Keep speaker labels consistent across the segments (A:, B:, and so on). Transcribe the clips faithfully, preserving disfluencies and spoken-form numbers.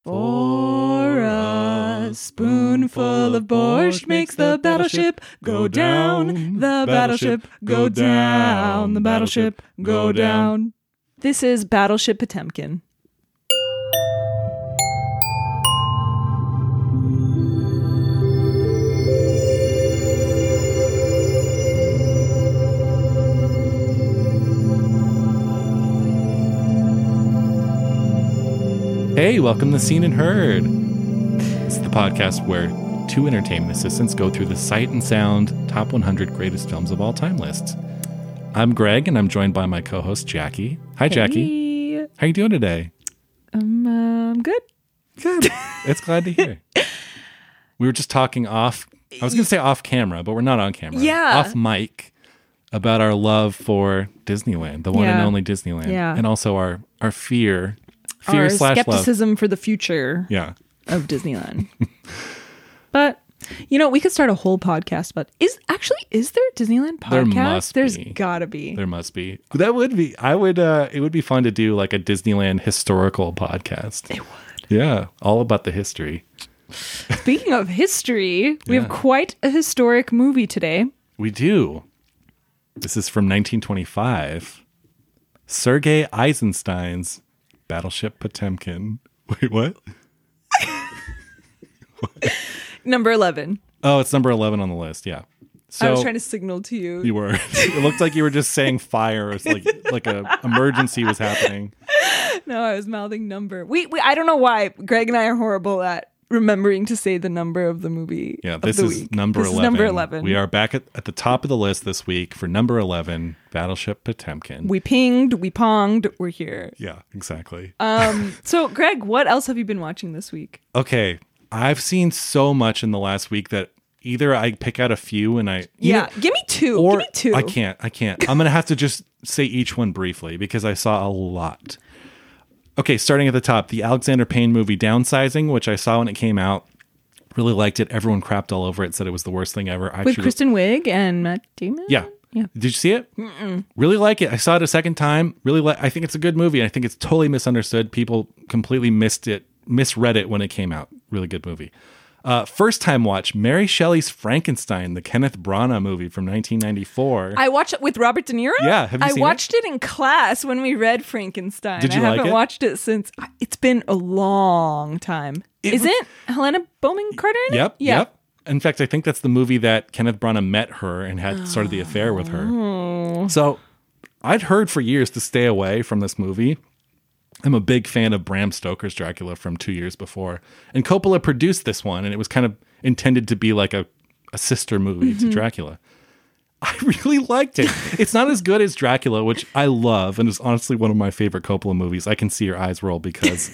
A: For a spoonful of borscht makes the battleship go down, the battleship go down, the battleship go down. This is Battleship Potemkin.
B: Hey, welcome to Seen and Heard. This is the podcast where two entertainment assistants go through the Sight and Sound top one hundred greatest films of all time lists. I'm Greg, and I'm joined by my co-host, Jackie. Hi,
A: Hey.
B: Jackie. How you doing today?
A: Um, uh, I'm good.
B: Good. It's glad to hear. We were just talking off, I was going to say off camera, but we're not on camera.
A: Yeah.
B: Off mic about our love for Disneyland, the one
A: Yeah.
B: and only Disneyland.
A: Yeah.
B: And also our, our fear, fear
A: Our
B: slash love.
A: skepticism for the future
B: Yeah.
A: of Disneyland. But, you know, we could start a whole podcast about, is actually, is there a Disneyland podcast?
B: There must
A: There's
B: be.
A: gotta be.
B: There must be. That would be. I would. Uh, it would be fun to do like a Disneyland historical podcast.
A: It would.
B: Yeah, all about the history.
A: Speaking of history, we
B: Yeah.
A: have quite a historic movie today.
B: We do. This is from nineteen twenty-five. Sergei Eisenstein's Battleship Potemkin. Wait, what?
A: Number eleven.
B: Oh, it's number eleven on the list. Yeah. So
A: I was trying to signal to you.
B: you were. It looked like you were just saying fire, or it's like like a emergency was happening.
A: No, I was mouthing number. We, we, I don't know why. Greg and I are horrible at remembering to say the number of the movie.
B: Yeah,
A: of
B: this
A: the
B: is
A: week.
B: number
A: this
B: eleven.
A: Is number eleven.
B: We are back at, at the top of the list this week for number eleven, Battleship Potemkin.
A: We pinged, we ponged, we're here.
B: yeah, exactly.
A: Um. So, Greg, what else have you been watching this week?
B: Okay, I've seen so much in the last week that either I pick out a few and I
A: Yeah,
B: either-
A: give me two.
B: or
A: give me two.
B: I can't. I can't. I'm gonna have to just say each one briefly because I saw a lot. Okay, starting at the top, the Alexander Payne movie Downsizing, which I saw when it came out. Really liked it. Everyone crapped all over it, said it was the worst thing ever. I
A: With
B: actually-
A: Kristen Wiig and Matt Damon?
B: Yeah.
A: Yeah.
B: Did you see it? Mm-mm. Really like it. I saw it a second time. Really like. I think it's a good movie. I think it's totally misunderstood. People completely missed it, misread it when it came out. Really good movie. Uh, first time watch, Mary Shelley's Frankenstein, the Kenneth Branagh movie from nineteen ninety-four.
A: I watched it with Robert De Niro?
B: Yeah, have you
A: I
B: seen
A: watched it? in class when we read Frankenstein.
B: Did you
A: I
B: like
A: haven't
B: it?
A: watched it since. It's been a long time.
B: It
A: Is
B: was-
A: it Helena Bowman Carter in it?
B: Yep.
A: Yeah.
B: Yep. In fact, I think that's the movie that Kenneth Branagh met her and had started the affair with her.
A: Oh.
B: So I'd heard for years to stay away from this movie. I'm a big fan of Bram Stoker's Dracula from two years before. And Coppola produced this one, and it was kind of intended to be like a, a sister movie
A: Mm-hmm.
B: to Dracula. I really liked it. It's not as good as Dracula, which I love, and is honestly one of my favorite Coppola movies. I can see your eyes roll because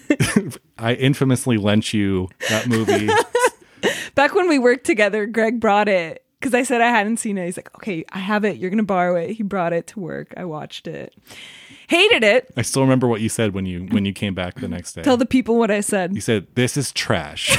B: I infamously lent you that movie.
A: Back when we worked together, Greg brought it because I said I hadn't seen it. He's like, okay, I have it. You're going to borrow it. He brought it to work. I watched it. Hated it.
B: I still remember what you said when you when you came back the next day.
A: Tell the people what I said.
B: You said, "This is trash."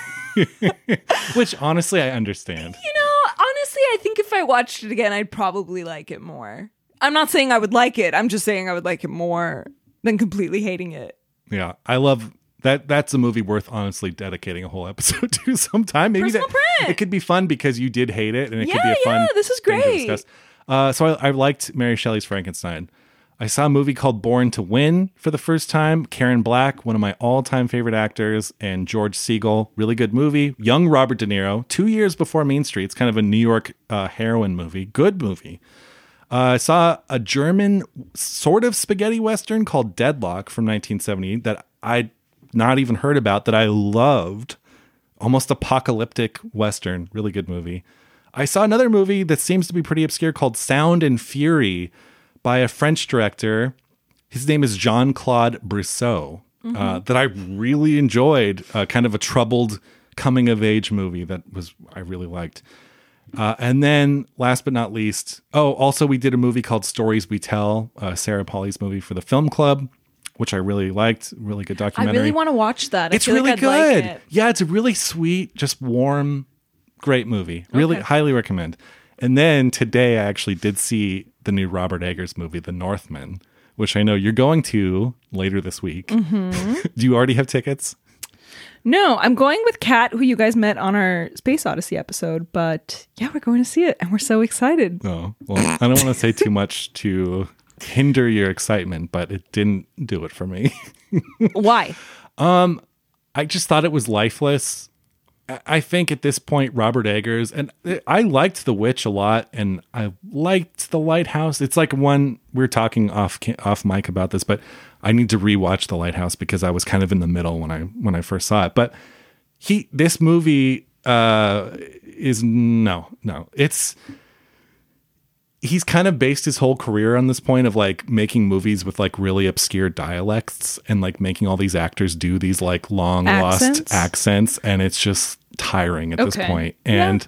B: Which honestly I understand.
A: You know, honestly, I think if I watched it again, I'd probably like it more. I'm not saying I would like it. I'm just saying I would like it more than completely hating it.
B: Yeah, I love that. That's a movie worth honestly dedicating a whole episode to sometime. Maybe
A: Personal
B: that
A: print.
B: it could be fun because you did hate it, and it could
A: Yeah,
B: be a fun.
A: yeah, this is
B: thing to
A: great.
B: discuss. Uh, so I, I liked Mary Shelley's Frankenstein. I saw a movie called Born to Win for the first time. Karen Black, one of my all-time favorite actors, and George Segal, really good movie. Young Robert De Niro, two years before Main Street. It's kind of a New York uh, heroin movie. Good movie. Uh, I saw a German sort of spaghetti western called Deadlock from nineteen seventy that I'd not even heard about that I loved. Almost apocalyptic western. Really good movie. I saw another movie that seems to be pretty obscure called Sound and Fury by a French director. His name is Jean-Claude Brissot.
A: Mm-hmm.
B: Uh, that I really enjoyed. Uh, kind of a troubled coming-of-age movie that was I really liked. Uh, and then, last but not least, oh, also we did a movie called Stories We Tell, uh, Sarah Polley's movie for the Film Club, which I really liked. Really good
A: I
B: documentary.
A: really want to watch that. I
B: It's
A: feel
B: really
A: like I'd
B: good.
A: Like it.
B: Yeah, it's a really sweet, just warm, great movie. Really
A: Okay.
B: highly recommend. And then today I actually did see the new Robert Eggers movie, The Northman, which I know you're going to later this week.
A: Mm-hmm.
B: Do you already have tickets?
A: No, I'm going with Kat, who you guys met on our Space Odyssey episode. But yeah, we're going to see it, and we're so excited.
B: Oh, well, I don't want to say too much to hinder your excitement, but it didn't do it for me.
A: Why?
B: Um, I just thought it was lifeless. I- I think at this point, Robert Eggers, and I liked The Witch a lot, and I liked The Lighthouse. It's like one, we we're talking off off mic about this, but I need to rewatch The Lighthouse because I was kind of in the middle when I when I first saw it. But he, this movie uh, is no, no. It's he's kind of based his whole career on this point of like making movies with like really obscure dialects and like making all these actors do these like long
A: Accents?
B: lost accents, and it's just tiring at this
A: Okay.
B: point. And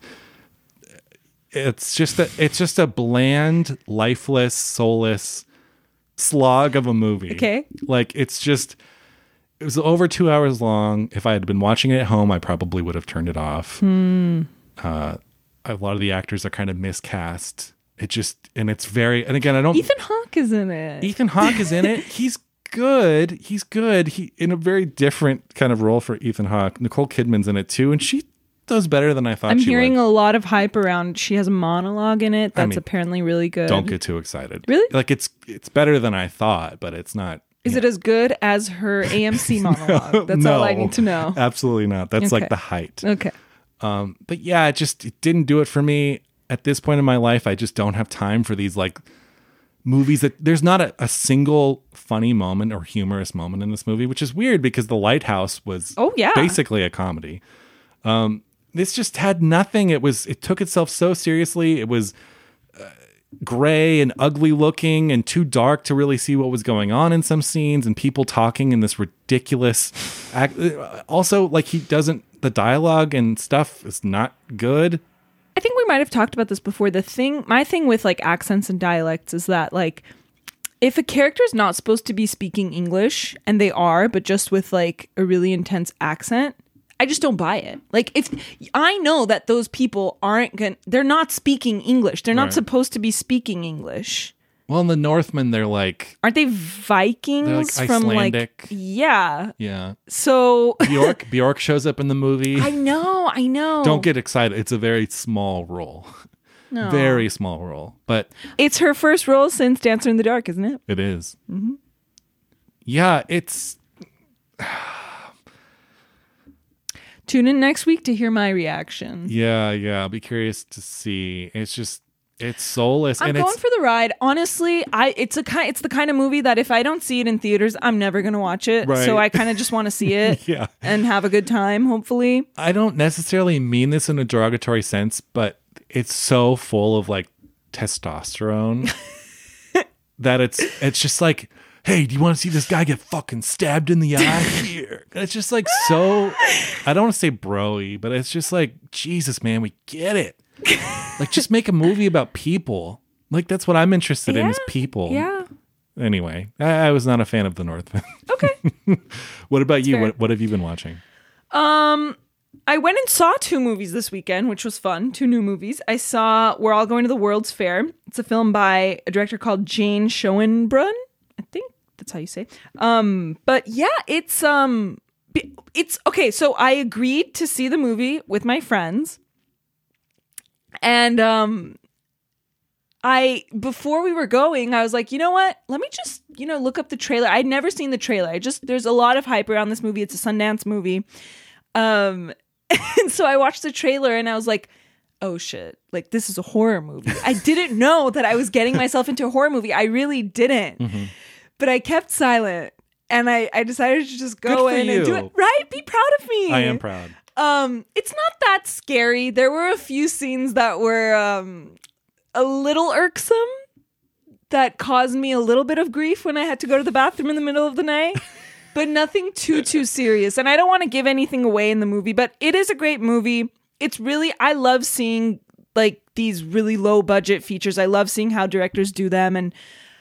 B: it's just a it's just a bland, lifeless, soulless slog of a movie.
A: Okay.
B: Like it's just it was over two hours long. If I had been watching it at home, I probably would have turned it off.
A: Hmm.
B: Uh, a lot of the actors are kind of miscast. It just and it's very and again I don't
A: Ethan Hawke is in it.
B: Ethan Hawke is in it. He's good. He's good. He in a very different kind of role for Ethan Hawke. Nicole Kidman's in it too, and she does better than I thought
A: I'm
B: she
A: hearing
B: would.
A: a lot of hype around. She has a monologue in it that's
B: mean,
A: apparently really good.
B: Don't get too excited.
A: Really?
B: Like it's it's better than I thought, but it's not.
A: Is it as good as her A M C monologue? That's all I
B: No,
A: need to know.
B: Absolutely not. That's
A: Okay.
B: like the height.
A: Okay.
B: Um, but yeah, it just it didn't do it for me at this point in my life. I just don't have time for these like movies that there's not a, a single funny moment or humorous moment in this movie, which is weird because The Lighthouse was
A: Oh, yeah.
B: basically a comedy. Um, this just had nothing. It was it took itself so seriously. It was uh, gray and ugly looking and too dark to really see what was going on in some scenes, and people talking in this ridiculous act. Also, like he doesn't the dialogue and stuff is not good.
A: I think we might have talked about this before. The thing, my thing with like accents and dialects is that like if a character is not supposed to be speaking English and they are, but just with like a really intense accent, I just don't buy it. Like if I know that those people aren't going, they're not speaking English. They're not
B: Right.
A: supposed to be speaking English.
B: Well, in the Northmen, they're like
A: Aren't they Vikings
B: They're like
A: from like
B: Icelandic.
A: yeah.
B: yeah.
A: So
B: Bjork Bjork shows up in the movie.
A: I know, I know.
B: Don't get excited. It's a very small role.
A: no.
B: Very small role, but
A: It's her first role since Dancer in the Dark, isn't it?
B: it is. Yeah, it's
A: Tune in next week to hear my reaction.
B: yeah, yeah. I'll be curious to see. It's just it's soulless
A: I'm
B: and
A: going
B: it's
A: for the ride. Honestly, I it's a kind it's the kind of movie that if I don't see it in theaters, I'm never going to watch it.
B: Right.
A: So I kind of just want to see it
B: yeah.
A: and have a good time, hopefully.
B: I don't necessarily mean this in a derogatory sense, but it's so full of like testosterone that it's it's just like, hey, do you want to see this guy get fucking stabbed in the eye here? It's just like so, I don't want to say bro-y, but it's just like, Jesus, man, we get it. Like, just make a movie about people. Like, that's what I'm interested in is
A: Yeah,
B: people.
A: Yeah.
B: Anyway, I, I was not a fan of The Northman.
A: Okay.
B: What about you?
A: fair.
B: What, what have you been watching?
A: Um I went and saw two movies this weekend, which was fun. Two new movies. I saw We're All Going to the World's Fair. It's a film by a director called Jane Schoenbrunn. I think that's how you say. Um, but yeah, it's um, it's okay. So I agreed to see the movie with my friends, and um, I before we were going, I was like, you know what? Let me just you know look up the trailer. I'd never seen the trailer. I just there's a lot of hype around this movie. It's a Sundance movie, um, and so I watched the trailer and I was like, oh shit, like this is a horror movie. I didn't know that I was getting myself into a horror movie. I really didn't.
B: Mm-hmm.
A: But I kept silent and I, I decided to just
B: Good
A: go
B: for
A: in and do
B: you.
A: it. Right? Be proud of me.
B: I am proud.
A: Um, it's not that scary. There were a few scenes that were um a little irksome that caused me a little bit of grief when I had to go to the bathroom in the middle of the night. But nothing too, too serious. And I don't want to give anything away in the movie, but it is a great movie. It's really, I love seeing like these really low budget features. I love seeing how directors do them. And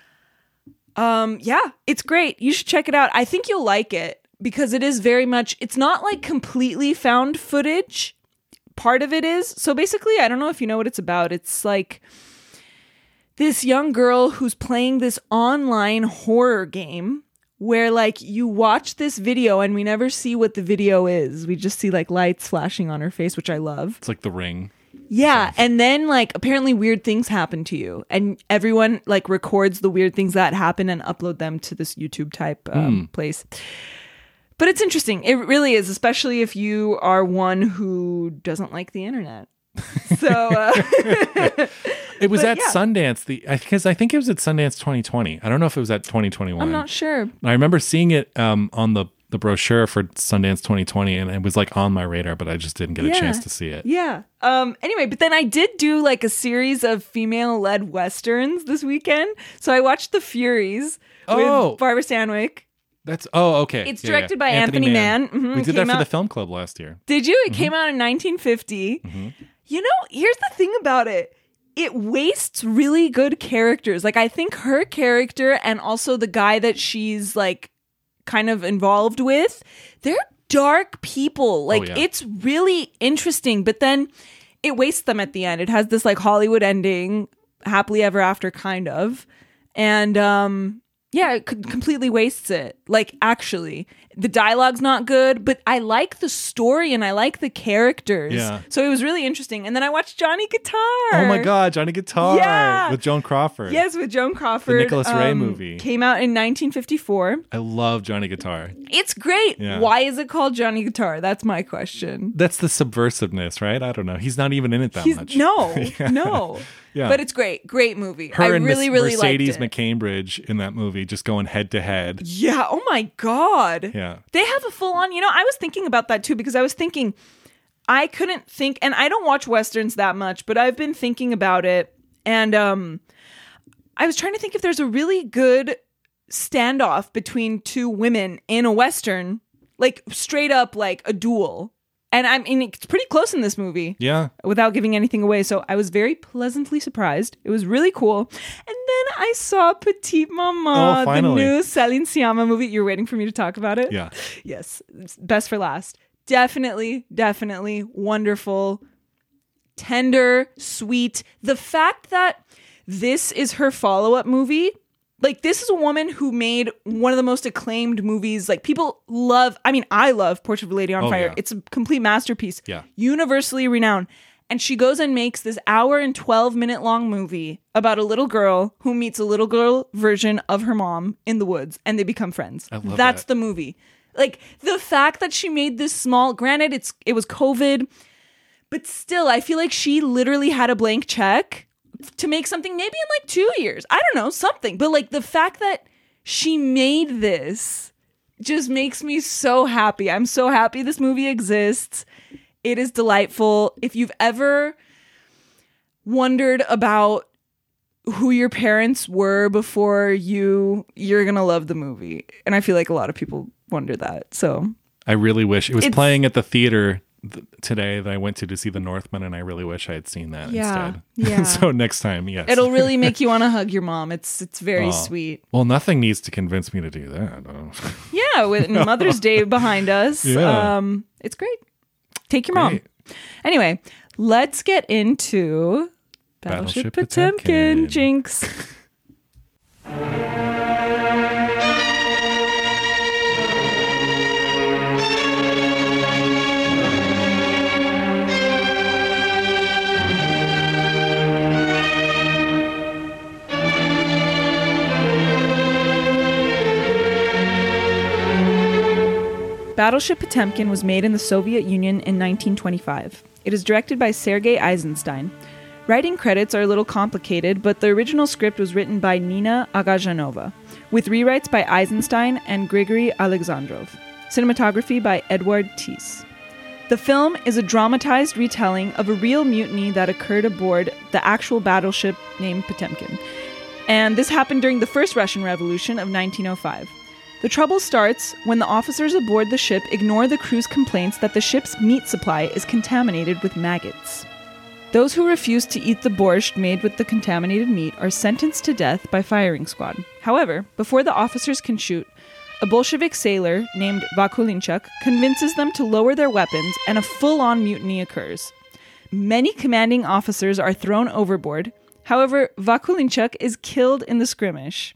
A: um, yeah, it's great. You should check it out. I think you'll like it because it is very much, it's not like completely found footage. Part of it is. So basically, I don't know if you know what it's about. It's like this young girl who's playing this online horror game where like you watch this video and we never see what the video is. We just see like lights flashing on her face, which I love.
B: It's like The Ring.
A: Yeah. And then like apparently weird things happen to you and everyone like records the weird things that happen and upload them to this YouTube type um, mm. place. But it's interesting. It really is, especially if you are one who doesn't like the internet. So uh,
B: it was
A: but,
B: at
A: yeah.
B: Sundance, the because I think it was at Sundance twenty twenty. I don't know if it was at twenty twenty-one.
A: I'm not sure.
B: I remember seeing it um, on the, the brochure for Sundance twenty twenty, and it was like on my radar, but I just didn't get
A: yeah.
B: a chance to see it.
A: Yeah. Um. Anyway, but then I did do like a series of female-led westerns this weekend. So I watched The Furies
B: oh.
A: with Barbara Stanwyck.
B: That's oh okay.
A: It's
B: yeah,
A: directed
B: yeah.
A: by Anthony, Anthony Mann. Mann. Mm-hmm.
B: We did
A: came
B: that for
A: out,
B: the film club last year.
A: Did you? It
B: mm-hmm.
A: came out in nineteen fifty.
B: Mm-hmm.
A: You know, here's the thing about it. It wastes really good characters. Like I think her character and also the guy that she's like kind of involved with, they're dark people. Like
B: oh, yeah.
A: it's really interesting, but then it wastes them at the end. It has this like Hollywood ending, happily ever after kind of. And um yeah, it could completely wastes it. Like, actually, the dialogue's not good, but I like the story and I like the characters.
B: Yeah.
A: So it was really interesting. And then I watched Johnny Guitar.
B: Oh my God, Johnny Guitar
A: yeah.
B: with Joan Crawford.
A: Yes, with Joan Crawford.
B: The Nicholas Ray
A: um,
B: movie.
A: Came out in nineteen fifty-four.
B: I love Johnny Guitar.
A: It's great.
B: Yeah.
A: Why is it called Johnny Guitar? That's my question.
B: That's the subversiveness, right? I don't know. He's not even in it that
A: He's,
B: much.
A: No,
B: yeah.
A: no.
B: Yeah.
A: But it's great. Great movie.
B: Her
A: I
B: and
A: really,
B: Miss
A: really
B: Mercedes
A: liked it.
B: McCambridge in that movie just going head to head.
A: Yeah. Oh my God.
B: Yeah.
A: They have a full on, you know, I was thinking about that too, because I was thinking, I couldn't think, and I don't watch Westerns that much, but I've been thinking about it. And um, I was trying to think if there's a really good standoff between two women in a Western, like straight up like a duel. And I mean, it's pretty close in this movie.
B: Yeah.
A: Without giving anything away. So I was very pleasantly surprised. It was really cool. And then I saw Petite Maman,
B: oh, finally.
A: the new Céline Sciamma movie. You're waiting for me to talk about it?
B: Yeah.
A: Yes. Best for last. Definitely, definitely wonderful, tender, sweet. The fact that this is her follow-up movie. Like, this is a woman who made one of the most acclaimed movies. Like, people love, I mean, I love Portrait of a Lady on
B: oh,
A: Fire.
B: Yeah.
A: It's a complete masterpiece.
B: Yeah.
A: Universally renowned. And she goes and makes this hour and twelve minute long movie about a little girl who meets a little girl version of her mom in the woods and they become friends.
B: I love
A: That's
B: that.
A: the movie. Like, the fact that she made this small, granted, it's it was COVID, but still, I feel like she literally had a blank check to make something maybe in like two years. I don't know, something. But like the fact that she made this just makes me so happy. I'm so happy this movie exists. It is delightful. If you've ever wondered about who your parents were before you, you're going to love the movie. And I feel like a lot of people wonder that. So
B: I really wish it was
A: It's-
B: playing at the theater th- today that I went to to see The Northman, and I really wish I had seen that
A: Yeah,
B: instead.
A: yeah.
B: So next time, yes.
A: it'll really make you want to hug your mom. It's it's very
B: Oh.
A: sweet.
B: Well, nothing needs to convince me to do that. Oh.
A: Yeah, with Mother's Day behind us.
B: Yeah.
A: Um, it's great. Take your mom.
B: Great.
A: Anyway, let's get into
B: Battleship
A: Battleship Potemkin.
B: Potemkin.
A: Jinx. Battleship Potemkin was made in the Soviet Union in nineteen twenty-five. It is directed by Sergei Eisenstein. Writing credits are a little complicated, but the original script was written by Nina Agajanova, with rewrites by Eisenstein and Grigory Alexandrov. Cinematography by Edward Tiess. The film is a dramatized retelling of a real mutiny that occurred aboard the actual battleship named Potemkin. And this happened during the First Russian Revolution of nineteen oh five. The trouble starts when the officers aboard the ship ignore the crew's complaints that the ship's meat supply is contaminated with maggots. Those who refuse to eat the borscht made with the contaminated meat are sentenced to death by firing squad. However, before the officers can shoot, a Bolshevik sailor named Vakulinchuk convinces them to lower their weapons and a full-on mutiny occurs. Many commanding officers are thrown overboard. However, Vakulinchuk is killed in the skirmish.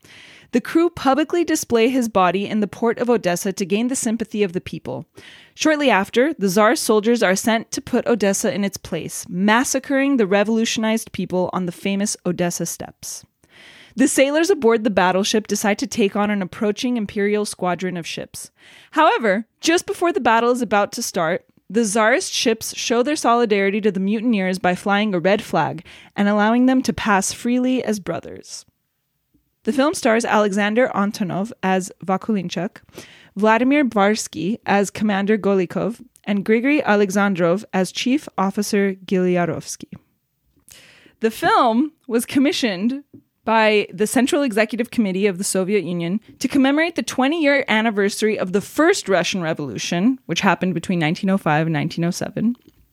A: The crew publicly display his body in the port of Odessa to gain the sympathy of the people. Shortly after, the Tsar's soldiers are sent to put Odessa in its place, massacring the revolutionized people on the famous Odessa steppes. The sailors aboard the battleship decide to take on an approaching imperial squadron of ships. However, just before the battle is about to start, the Tsarist ships show their solidarity to the mutineers by flying a red flag and allowing them to pass freely as brothers. The film stars Alexander Antonov as Vakulinchuk, Vladimir Barsky as Commander Golikov, and Grigory Alexandrov as Chief Officer Gilyarovsky. The film was commissioned by the Central Executive Committee of the Soviet Union to commemorate the twenty-year anniversary of the first Russian Revolution, which happened between nineteen oh five and nineteen oh seven.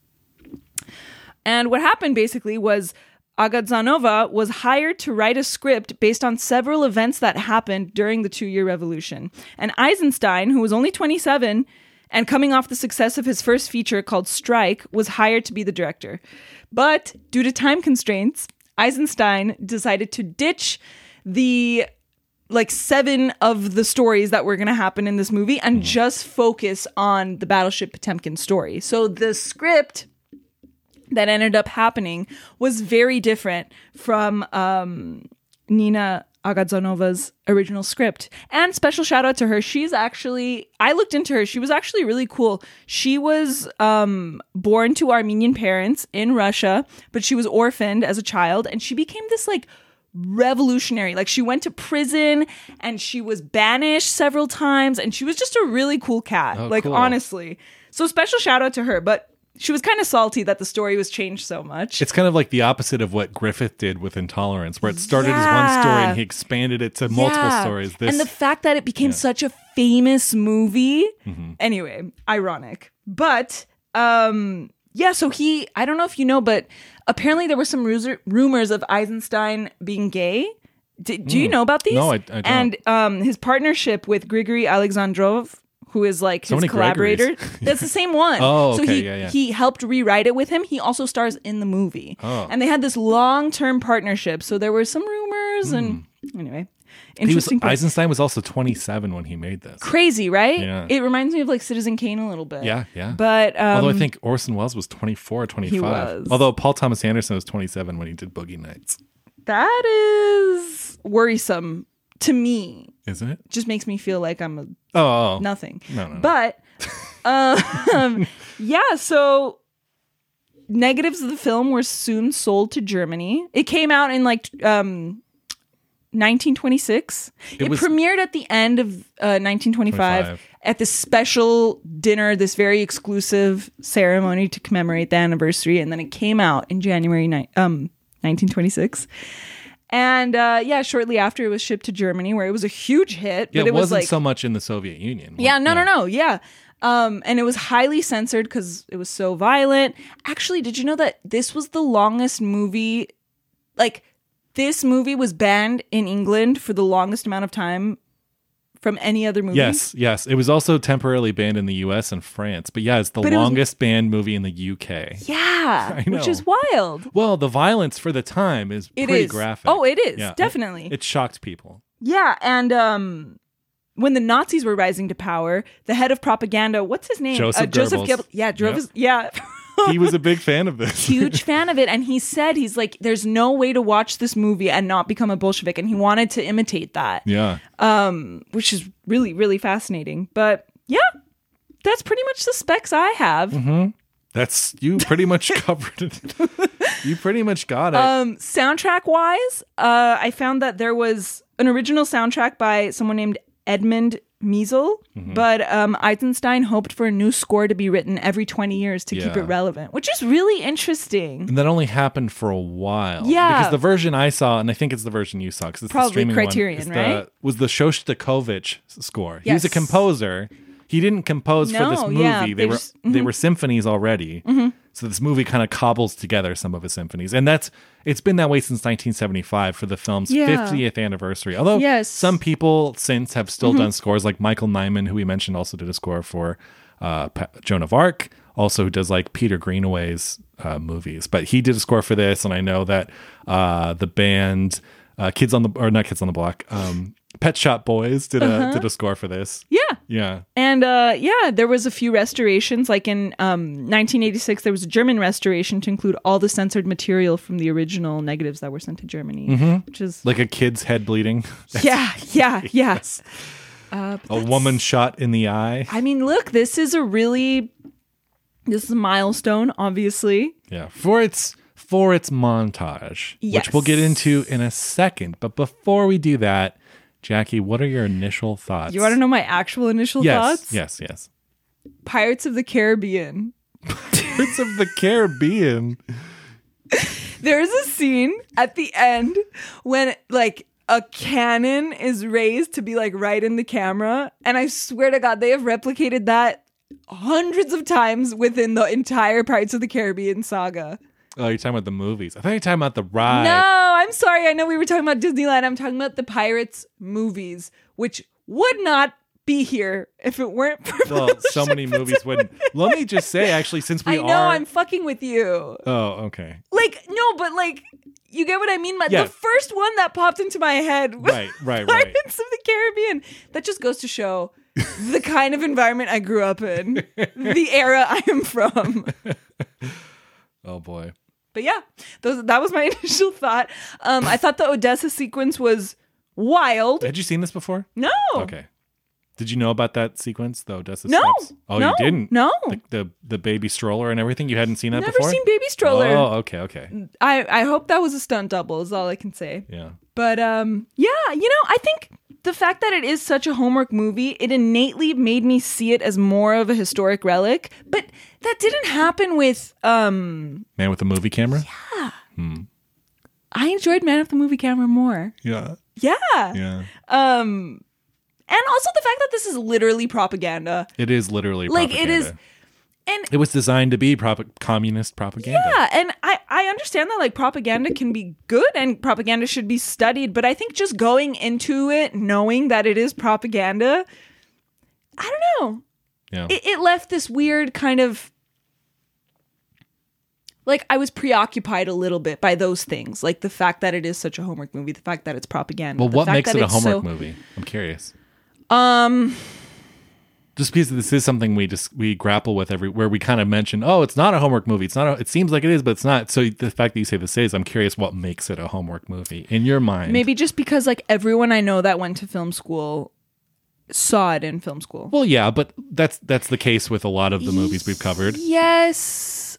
A: And what happened basically was Agadzanova was hired to write a script based on several events that happened during the two-year revolution. And Eisenstein, who was only twenty-seven and coming off the success of his first feature called Strike, was hired to be the director. But due to time constraints, Eisenstein decided to ditch the like seven of the stories that were going to happen in this movie and just focus on the Battleship Potemkin story. So the script that ended up happening was very different from um, Nina Agadzanova's original script. And special shout out to her. She's actually, I looked into her. She was actually really cool. She was um, born to Armenian parents in Russia, but she was orphaned as a child. And she became this like revolutionary. Like she went to prison and she was banished several times. And she was just a really cool cat.
B: Oh,
A: like
B: cool.
A: Honestly. So special shout out to her. But she was kind of salty that the story was changed so much.
B: It's kind of like the opposite of what Griffith did with Intolerance, where it started
A: yeah.
B: as one story and he expanded it to multiple
A: yeah.
B: stories. This,
A: and the fact that it became
B: yeah.
A: such a famous movie.
B: Mm-hmm.
A: Anyway, ironic. But, um, yeah, so he, I don't know if you know, but apparently there were some ru- rumors of Eisenstein being gay. D- do you
B: Mm.
A: know about these?
B: No, I, I don't.
A: And um, his partnership with Grigory Alexandrov, who is like
B: So
A: his
B: many
A: collaborator.
B: Gregories.
A: That's the same one.
B: Oh,
A: so
B: okay,
A: he,
B: yeah, yeah.
A: he helped rewrite it with him. He also stars in the movie.
B: Oh.
A: And they had this long-term partnership. So there were some rumors and anyway,
B: he was,
A: interesting. part.
B: Eisenstein was also twenty-seven when he made this.
A: Crazy, right?
B: Yeah.
A: It reminds me of like Citizen Kane a little bit.
B: Yeah, yeah.
A: But um,
B: Although I think Orson Welles was twenty-four or twenty-five.
A: was.
B: Although Paul Thomas Anderson was twenty-seven when he did Boogie Nights.
A: that is worrisome to me.
B: Isn't it?
A: Just makes me feel like I'm a
B: Oh.
A: nothing.
B: No, no, no.
A: But um, yeah, so negatives of the film were soon sold to Germany. It came out in like um, nineteen twenty-six. It,
B: It was-
A: premiered at the end of uh, nineteen twenty-five
B: twenty-five.
A: at this special dinner, this very exclusive ceremony to commemorate the anniversary, and then it came out in January ni- um, nineteen twenty-six. And uh, yeah, shortly after it was shipped to Germany, where it was a huge hit.
B: Yeah,
A: but
B: it,
A: it was
B: wasn't
A: like,
B: so much in the Soviet Union.
A: yeah, no, no, no, yeah. Um, and it was highly censored because it was so violent. Actually, did you know that this was the longest movie? Like, this movie was banned in England for the longest amount of time from any other movie.
B: Yes, yes. It was also temporarily banned in the U S and France. But yeah, it's the
A: But it was-
B: longest banned movie in the U K.
A: Yeah,
B: I
A: which
B: know.
A: is wild.
B: Well, the violence for the time is
A: It
B: pretty
A: is.
B: graphic.
A: Oh, it is,
B: Yeah.
A: definitely.
B: It shocked people.
A: Yeah, and um, when the Nazis were rising to power, the head of propaganda, what's his name?
B: Joseph
A: uh, Joseph
B: Goebbels.
A: Goebbels. Yeah, Joseph. Yeah.
B: He was a big fan of this.
A: Huge fan of it, and he said he's like, there's no way to watch this movie and not become a Bolshevik, and he wanted to imitate that.
B: Yeah.
A: Um, which is really, really fascinating. But yeah, that's pretty much the specs I have.
B: Mm-hmm. That's, you pretty much covered it. You pretty much got it.
A: Um, soundtrack wise, uh, I found that there was an original soundtrack by someone named Edmund Meisel,
B: Mm-hmm.
A: but um, Eisenstein hoped for a new score to be written every twenty years to keep
B: Yeah.
A: it relevant, which is really interesting.
B: and that only happened for a while.
A: Yeah.
B: Because the version I saw, and I think it's the version you saw, because it's
A: Probably
B: the streaming
A: Criterion,
B: one, is
A: right?
B: the, was the Shostakovich score. He was a
A: Yes.
B: composer. He didn't compose for this
A: No,
B: movie.
A: yeah,
B: they
A: they
B: were
A: just- mm-hmm.
B: they were symphonies already. So this movie kind of cobbles together some of his symphonies, and that's it's been that way since nineteen seventy-five for the film's
A: Yeah.
B: fiftieth anniversary. Although
A: Yes.
B: some people since have still
A: Mm-hmm.
B: done scores, like Michael Nyman, who we mentioned, also did a score for uh, Pa- Joan of Arc. Also, who does like Peter Greenaway's uh, movies, but he did a score for this, and I know that uh, the band uh, Kids on the or not Kids on the Block. Um, Pet Shop Boys did a
A: Uh-huh.
B: did a score for this.
A: Yeah.
B: Yeah.
A: And uh, yeah, there was a few restorations. Like in um, nineteen eighty-six, there was a German restoration to include all the censored material from the original negatives that were sent to Germany,
B: Mm-hmm.
A: which is
B: Like a kid's head bleeding.
A: yeah, yeah, yeah. Uh, but
B: A
A: that's-
B: woman shot in the eye.
A: I mean, look, this is a really this is a milestone, obviously.
B: Yeah. For its for its montage,
A: Yes.
B: which we'll get into in a second. But before we do that, Jackie, what are your initial thoughts?
A: You want to know my actual initial
B: yes,
A: thoughts?
B: Yes, yes.
A: Pirates of the Caribbean.
B: Pirates of the Caribbean.
A: There's a scene at the end when like a cannon is raised to be like right in the camera, and I swear to God, they have replicated that hundreds of times within the entire Pirates of the Caribbean saga.
B: Oh, you're talking about the movies. I thought you were talking about the ride.
A: No, I'm sorry. I know we were talking about Disneyland. I'm talking about the Pirates movies, which would not be here if it weren't for
B: Well, so many movies wouldn't. Let me just say, actually, since we
A: I know
B: are.
A: I'm fucking with you.
B: Oh, okay.
A: Like, no, but like, you get what I mean? My,
B: Yeah.
A: The first one that popped into my head was
B: Right, right, right.
A: Pirates of the Caribbean. That just goes to show the kind of environment I grew up in, the era I am from.
B: Oh, boy.
A: But yeah, those, that was my initial thought. Um, I thought the Odessa sequence was wild.
B: Had you seen this before?
A: No.
B: Okay. Did you know about that sequence, the Odessa
A: No.
B: steps? Oh,
A: No.
B: you didn't?
A: No.
B: The, the the baby stroller and everything? You hadn't seen that
A: Never
B: before?
A: seen Baby Stroller.
B: Oh, okay, okay.
A: I, I hope that was a stunt double is all I can say.
B: Yeah.
A: But um, yeah, you know, I think the fact that it is such a homework movie, it innately made me see it as more of a historic relic. But that didn't happen with um.
B: Man with the movie camera?
A: I enjoyed Man of the Movie Camera more.
B: Yeah.
A: Yeah.
B: Yeah.
A: Um, and also the fact that this is literally propaganda.
B: It is literally
A: Like
B: propaganda.
A: it is, and
B: It was designed to be prop- communist propaganda.
A: yeah, and I, I understand that like propaganda can be good and propaganda should be studied, but I think just going into it knowing that it is propaganda, I don't know.
B: Yeah.
A: It, it left this weird kind of like I was preoccupied a little bit by those things, like the fact that it is such a homework movie, the fact that it's propaganda.
B: well,
A: the
B: what
A: fact
B: makes
A: that
B: it a
A: it's
B: homework
A: so-
B: movie? I'm curious.
A: Um,
B: Just because this is something we just we grapple with every where we kind of mention, oh, it's not a homework movie. It's not. A, it seems like it is, but it's not. So the fact that you say this is, I'm curious what makes it a homework movie in your mind.
A: maybe just because like everyone I know that went to film school saw it in film school.
B: Well, yeah, but that's that's the case with a lot of the movies we've covered.
A: Yes.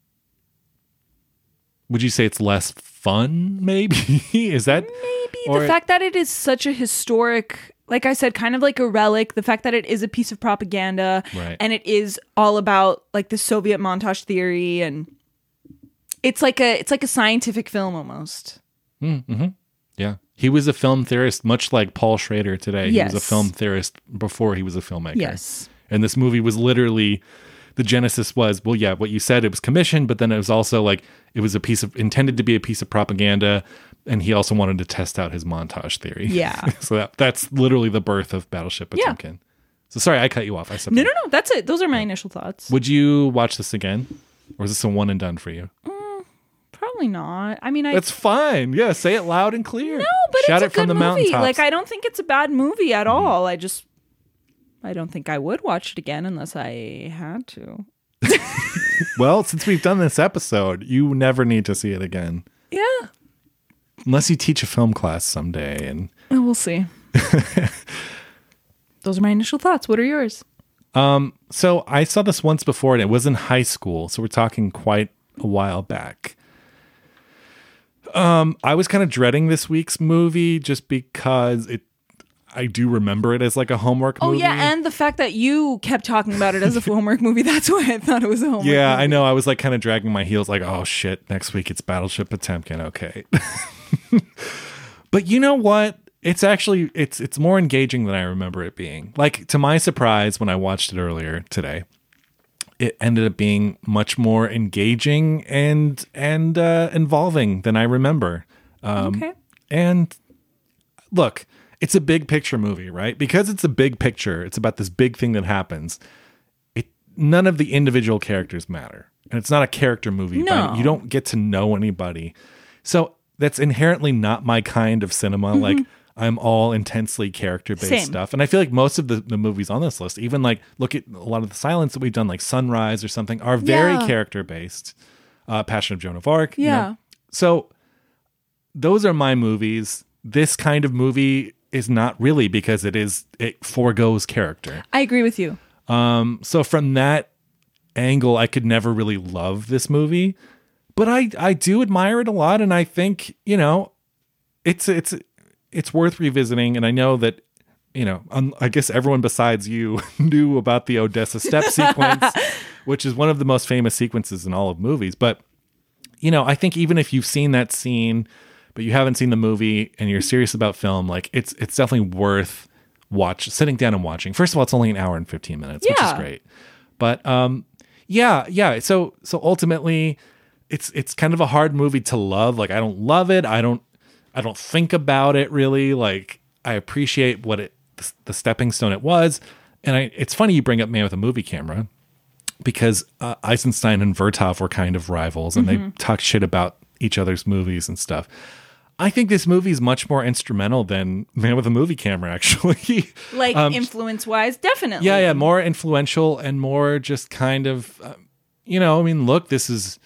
B: Would you say it's less fun? Maybe is that
A: Maybe
B: or-
A: the fact that it is such a historic, like I said, kind of like a relic, the fact that it is a piece of propaganda
B: Right.
A: and it is all about like the Soviet montage theory, and it's like a it's like a scientific film almost.
B: Yeah. He was a film theorist, much like Paul Schrader today. He was a
A: Yes.
B: film theorist before he was a filmmaker.
A: Yes.
B: And this movie was literally, the genesis was, well, yeah, what you said, it was commissioned, but then it was also like, it was a piece of, intended to be a piece of propaganda. And he also wanted to test out his montage theory.
A: Yeah.
B: So that, that's literally the birth of Battleship
A: Yeah.
B: Potemkin. So sorry, I cut you off. I said
A: No, no, no. That's it. Those are my initial thoughts.
B: Would you watch this again? Or is this a one and done for you?
A: Probably not. I mean, I
B: That's fine. Yeah, say it loud and clear.
A: no, but
B: Shout
A: it's
B: it
A: a
B: from
A: good
B: the
A: movie.
B: mountaintops.
A: Like I don't think it's a bad movie at all. I just I don't think I would watch it again unless I had to.
B: Well, since we've done this episode, you never need to see it again.
A: Yeah.
B: Unless you teach a film class someday. And
A: Well, we'll see. Those are my initial thoughts. What are yours?
B: so I saw this once before and it was in high school. So we're talking quite a while back. Um, I was kind of dreading this week's movie just because it I do remember it as like a homework
A: Oh
B: movie.
A: yeah, and the fact that you kept talking about it as a homework movie, that's why I thought it was a homework
B: Yeah,
A: movie.
B: I know. I was like kind of dragging my heels like, oh shit, next week it's Battleship Potemkin. Okay. But you know what? It's actually it's it's more engaging than I remember it being. Like to my surprise when I watched it earlier today, it ended up being much more engaging and and uh, involving than I remember. Um,
A: Okay.
B: And look, it's a big picture movie, right? Because it's a big picture, it's about this big thing that happens. It none of the individual characters matter. And it's not a character movie.
A: No.
B: But you don't get to know anybody. So that's inherently not my kind of cinema. Like I'm all intensely character-based
A: Same.
B: stuff. And I feel like most of the, the movies on this list, even like look at a lot of the silence that we've done, like Sunrise or something, are very
A: Yeah.
B: character-based. Uh, Passion of Joan of Arc. you
A: Yeah.
B: know. So those are my movies. This kind of movie is not really, because it is it foregoes character.
A: I agree with you.
B: Um, so from that angle, I could never really love this movie, but I I do admire it a lot, and I think, you know, it's it's it's worth revisiting. And I know that, you know, um, I guess everyone besides you knew about the Odessa step sequence, which is one of the most famous sequences in all of movies. But, you know, I think even if you've seen that scene, but you haven't seen the movie and you're serious about film, like it's it's definitely worth watch sitting down and watching. First of all, it's only an hour and fifteen minutes, which
A: Yeah.
B: is great. But um, yeah, yeah. So so ultimately, it's it's kind of a hard movie to love. Like I don't love it. I don't I don't think about it really. Like I appreciate what it the, the stepping stone it was. And I, it's funny you bring up Man with a Movie Camera, because uh, Eisenstein and Vertov were kind of rivals, and
A: Mm-hmm.
B: they talked shit about each other's movies and stuff. I think this movie is much more instrumental than Man with a Movie Camera, actually.
A: Like
B: Um,
A: influence-wise, definitely.
B: Yeah, yeah, more influential and more just kind of, uh, you know, I mean, look, this is,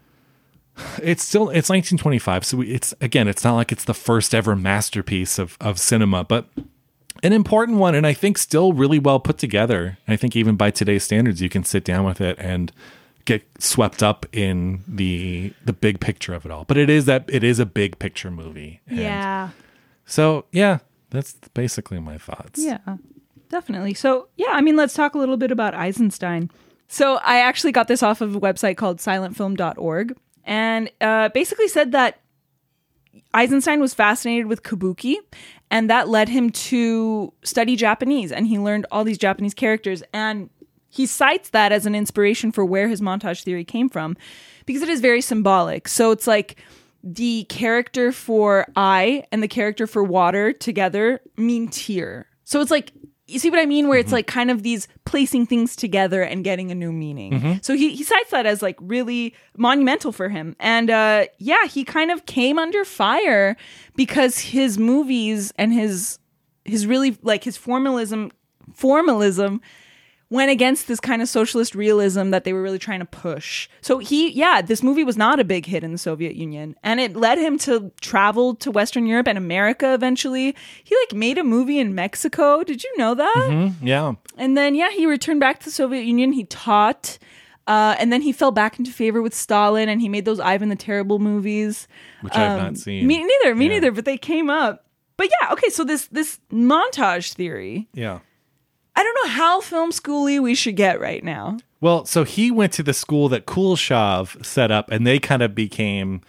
B: it's still, it's nineteen twenty-five. So we, it's, again, it's not like it's the first ever masterpiece of, of cinema, but an important one. And I think still really well put together. I think even by today's standards, you can sit down with it and get swept up in the the big picture of it all. But it is that it is a big picture movie. And
A: Yeah.
B: so, yeah, that's basically my thoughts.
A: Yeah, definitely. So, yeah, I mean, let's talk a little bit about Eisenstein. So, I actually got this off of a website called silent film dot org, and uh, basically said that Eisenstein was fascinated with kabuki, and that led him to study Japanese, and he learned all these Japanese characters, and he cites that as an inspiration for where his montage theory came from, because it is very symbolic. So it's like the character for eye and the character for water together mean tear. So it's like, you see what I mean? Where it's like kind of these placing things together and getting a new meaning. So he, he cites that as like really monumental for him. And uh, yeah, he kind of came under fire because his movies and his his really like his formalism formalism went against this kind of socialist realism that they were really trying to push. So he, yeah, this movie was not a big hit in the Soviet Union, and it led him to travel to Western Europe and America eventually. He like made a movie in Mexico. Did you know that?
B: Mm, yeah.
A: And then, yeah, he returned back to the Soviet Union. He taught, uh, and then he fell back into favor with Stalin, and he made those Ivan the Terrible movies.
B: Which I've
A: Um,
B: not seen.
A: Me neither, me
B: Yeah.
A: neither, but they came up. But yeah, okay, so this this montage theory,
B: Yeah.
A: I don't know how film schooly we should get right now.
B: Well, so he went to the school that Kuleshov set up, and they kind of became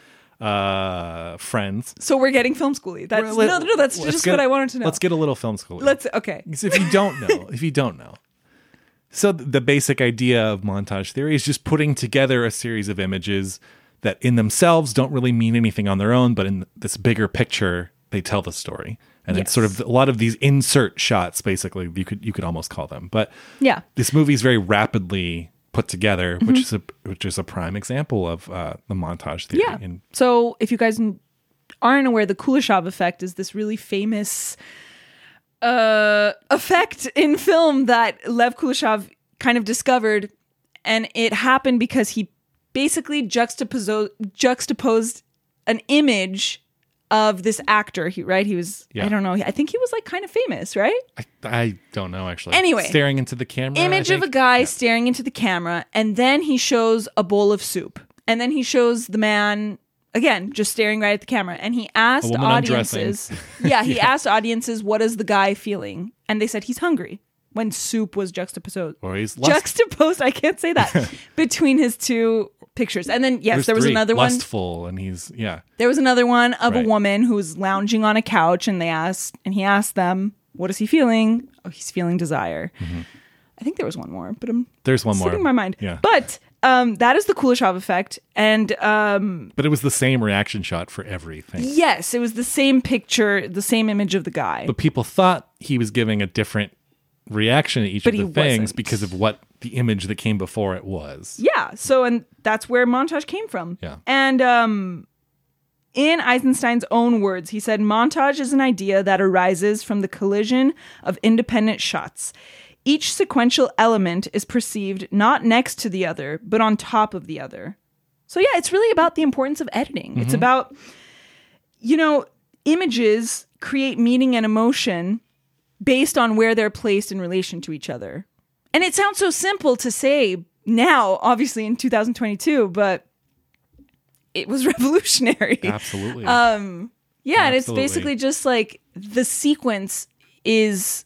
B: uh, friends.
A: So we're getting film schooly. That's
B: Let-
A: no, no, that's
B: let's
A: just
B: get-
A: what I wanted to know.
B: Let's get a little film school.
A: Let's okay.
B: Because if you don't know, if you don't know. So th- the basic idea of montage theory is just putting together a series of images that in themselves don't really mean anything on their own, but in this bigger picture, they tell the story. And it's
A: Yes.
B: sort of a lot of these insert shots, basically, you could you could almost call them. But
A: Yeah.
B: this movie is very rapidly put together,
A: Mm-hmm.
B: which is a which is a prime example of uh, the montage theory.
A: Yeah.
B: And
A: So if you guys n- aren't aware, the Kuleshov effect is this really famous uh, effect in film that Lev Kuleshov kind of discovered, and it happened because he basically juxtaposo- juxtaposed an image of this actor. He right, he was
B: Yeah.
A: I don't know. I think he was like kind of famous, right?
B: I, I don't know actually.
A: Anyway.
B: staring into the camera. I
A: Image of a
B: think?
A: guy staring into the camera, and then he shows a bowl of soup, and then he shows the man again just staring right at the camera, and he asked
B: A woman
A: audiences yeah he asked audiences, what is the guy feeling, and they said he's hungry, when soup was juxtaposed
B: Or he's lust-
A: juxtaposed I can't say that between his two pictures. And then yes,
B: There's
A: there was
B: three.
A: another one
B: lustful, and he's yeah.
A: there was another one of
B: Right.
A: a woman who was lounging on a couch, and they asked, and he asked them, what is he feeling? Oh, he's feeling desire. I think there was one more, but I'm
B: There's one more.
A: slipping my mind.
B: Yeah.
A: But um, that is the Kuleshov effect. And um,
B: But it was the same reaction shot for everything.
A: yes, it was the same picture, the same image of the guy.
B: But people thought he was giving a different reaction to each
A: But
B: of
A: he
B: the things
A: wasn't.
B: because of what the image that came before it was.
A: Yeah. So, and that's where montage came from.
B: Yeah.
A: And um, In Eisenstein's own words, he said, montage is an idea that arises from the collision of independent shots. Each sequential element is perceived not next to the other, but on top of the other. So yeah, it's really about the importance of editing. Mm-hmm. It's about, you know, images create meaning and emotion based on where they're placed in relation to each other. And it sounds so simple to say now, obviously in two thousand twenty-two, but it was revolutionary.
B: Absolutely.
A: Um, yeah,
B: Absolutely.
A: And it's basically just like the sequence is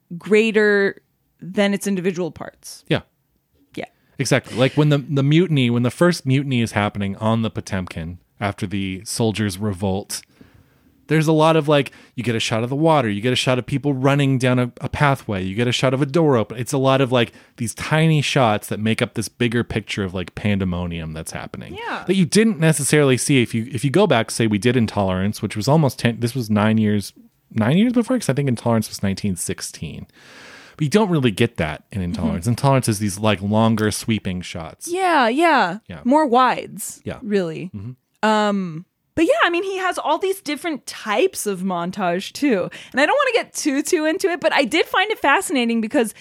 A: greater than its individual parts.
B: Yeah.
A: Yeah.
B: Exactly. Like when the, the mutiny, when the first mutiny is happening on the Potemkin after the soldiers revolt, there's a lot of like, you get a shot of the water, you get a shot of people running down a, a pathway, you get a shot of a door open. It's a lot of like these tiny shots that make up this bigger picture of like pandemonium that's happening.
A: Yeah.
B: That you didn't necessarily see if you if you go back, say we did Intolerance, which was almost ten, this was nine years, nine years before, because I think Intolerance was nineteen sixteen. But you don't really get that in Intolerance. Mm-hmm. Intolerance is these like longer sweeping shots.
A: Yeah, yeah.
B: Yeah.
A: More wides.
B: Yeah.
A: Really.
B: Mm-hmm.
A: Um But yeah, I mean, he has all these different types of montage too. And I don't want to get too, too into it, but I did find it fascinating because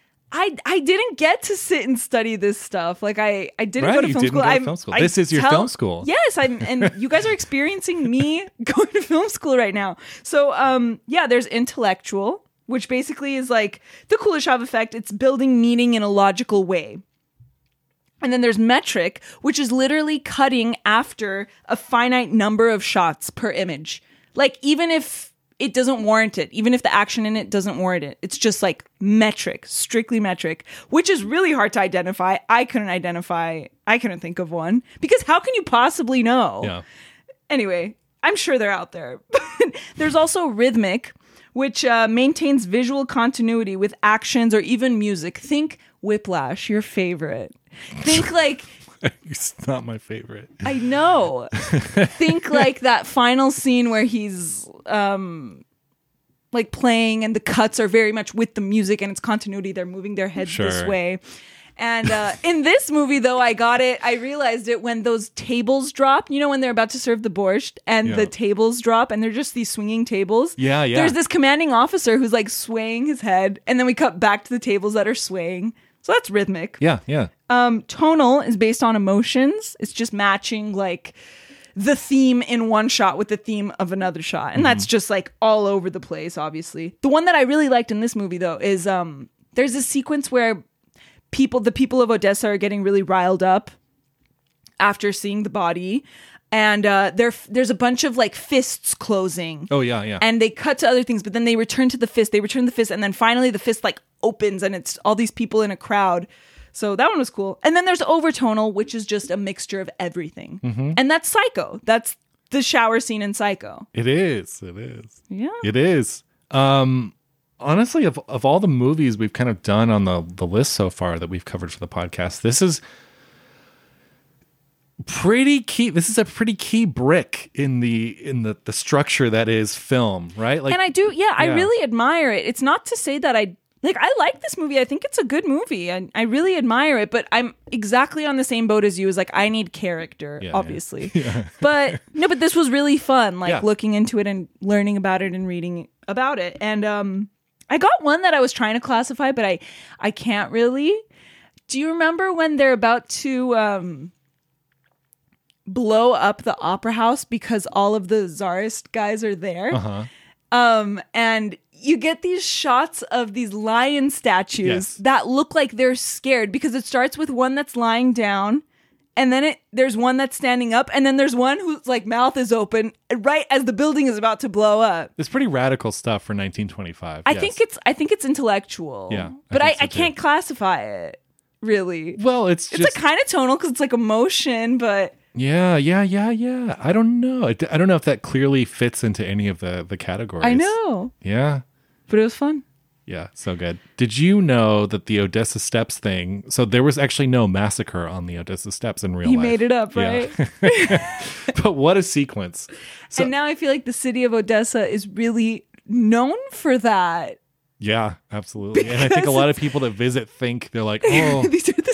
A: I I didn't get to sit and study this stuff. Like I, I didn't
B: right,
A: go to
B: you
A: film
B: didn't
A: school.
B: Go to
A: I,
B: film school.
A: I
B: This is your
A: tell,
B: film school.
A: Yes, I'm, and you guys are experiencing me going to film school right now. So um, yeah, there's intellectual, which basically is like the Kuleshov effect. It's building meaning in a logical way. And then there's metric, which is literally cutting after a finite number of shots per image. Like, even if it doesn't warrant it, even if the action in it doesn't warrant it, it's just like metric, strictly metric, which is really hard to identify. I couldn't identify, I couldn't think of one, because how can you possibly know?
B: Yeah.
A: Anyway, I'm sure they're out there. There's also rhythmic, which uh, maintains visual continuity with actions or even music. Think Whiplash, your favorite. Think like...
B: It's not my favorite.
A: I know. Think like that final scene where he's um, like playing and the cuts are very much with the music and its continuity. They're moving their heads
B: Sure.
A: this way. And uh, in this movie, though, I got it. I realized it when those tables drop. You know, when they're about to serve the borscht and
B: Yeah.
A: the tables drop and they're just these swinging tables.
B: Yeah, yeah.
A: There's this commanding officer who's like swaying his head. And then we cut back to the tables that are swaying. So that's rhythmic.
B: Yeah, yeah.
A: Um, tonal is based on emotions. It's just matching like the theme in one shot with the theme of another shot. And mm-hmm. that's just like all over the place, obviously. The one that I really liked in this movie, though, is um, there's a sequence where people, the people of Odessa are getting really riled up after seeing the body. And uh, there, there's a bunch of like fists closing.
B: Oh, yeah, yeah.
A: And they cut to other things, but then they return to the fist. They return the fist. And then finally the fist like opens and it's all these people in a crowd. So that one was cool. And then there's overtonal, which is just a mixture of everything. Mm-hmm. And that's Psycho. That's the shower scene in Psycho.
B: It is. It is.
A: Yeah.
B: It is. Um, honestly, of, of all the movies we've kind of done on the, the list so far that we've covered for the podcast, this is pretty key. This is a pretty key brick in the in the, the structure that is film, right? Like,
A: and I do, yeah, yeah, I really admire it. It's not to say that I Like, I like this movie. I think it's a good movie. And I really admire it. But I'm exactly on the same boat as you. Is like, I need character,
B: Yeah,
A: obviously.
B: Yeah. Yeah.
A: But no, but this was really fun. Like,
B: Yeah.
A: looking into it and learning about it and reading about it. And um, I got one that I was trying to classify, but I, I can't really. Do you remember when they're about to um, blow up the opera house because all of the Tsarist guys are there?
B: Uh-huh.
A: Um, and you get these shots of these lion statues
B: Yes.
A: that look like they're scared because it starts with one that's lying down and then it there's one that's standing up and then there's one whose like mouth is open right as the building is about to blow up.
B: It's pretty radical stuff for nineteen twenty-five.
A: I
B: yes.
A: think it's I think it's intellectual.
B: Yeah, I
A: but I,
B: think so
A: I can't
B: too.
A: classify it really.
B: Well, it's
A: It's
B: just
A: like kind of tonal because it's like emotion, but
B: yeah, yeah, yeah, yeah. I don't know. I, I don't know if that clearly fits into any of the the categories.
A: I know.
B: Yeah.
A: But it was fun.
B: Yeah, so good. Did you know that the Odessa Steps thing, so there was actually no massacre on the Odessa Steps in real
A: He
B: life.
A: made it up, right?
B: Yeah. But what a sequence. So,
A: And now I feel like the city of Odessa is really known for that.
B: yeah, absolutely. And I think a lot of people that visit think they're like, oh,
A: These are the steps.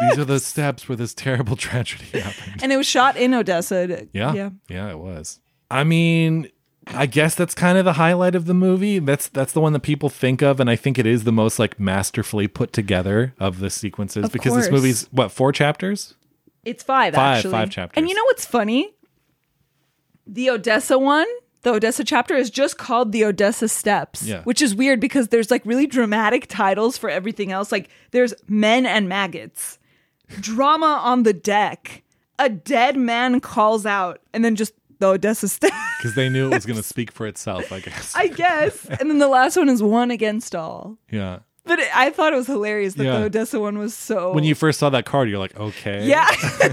B: These are the steps where this terrible tragedy happened.
A: And it was shot in Odessa.
B: Yeah.
A: Yeah.
B: Yeah, it was. I mean, I guess that's kind of the highlight of the movie. That's that's the one that people think of, and I think it is the most like masterfully put together of the sequences
A: Of
B: because this
A: course.
B: movie's what, four chapters?
A: It's five,
B: Five,
A: actually.
B: five chapters.
A: And you know what's funny? The Odessa one, the Odessa chapter is just called the Odessa Steps,
B: Yeah.
A: which is weird because there's like really dramatic titles for everything else. Like there's Men and Maggots, Drama on the Deck, A Dead Man Calls Out, and then just the Odessa Steps.
B: Because they knew it was going to speak for itself, I guess.
A: I guess. And then the last one is One Against All.
B: yeah.
A: But it, I thought it was hilarious that
B: Yeah.
A: the Odessa one was so...
B: When you first saw that card, you're like, okay.
A: Yeah.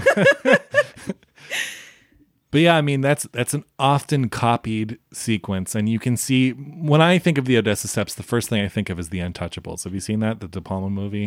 B: But yeah, I mean, that's that's an often copied sequence. And you can see, when I think of the Odessa Steps, the first thing I think of is The Untouchables. Have you seen that, the De Palma movie?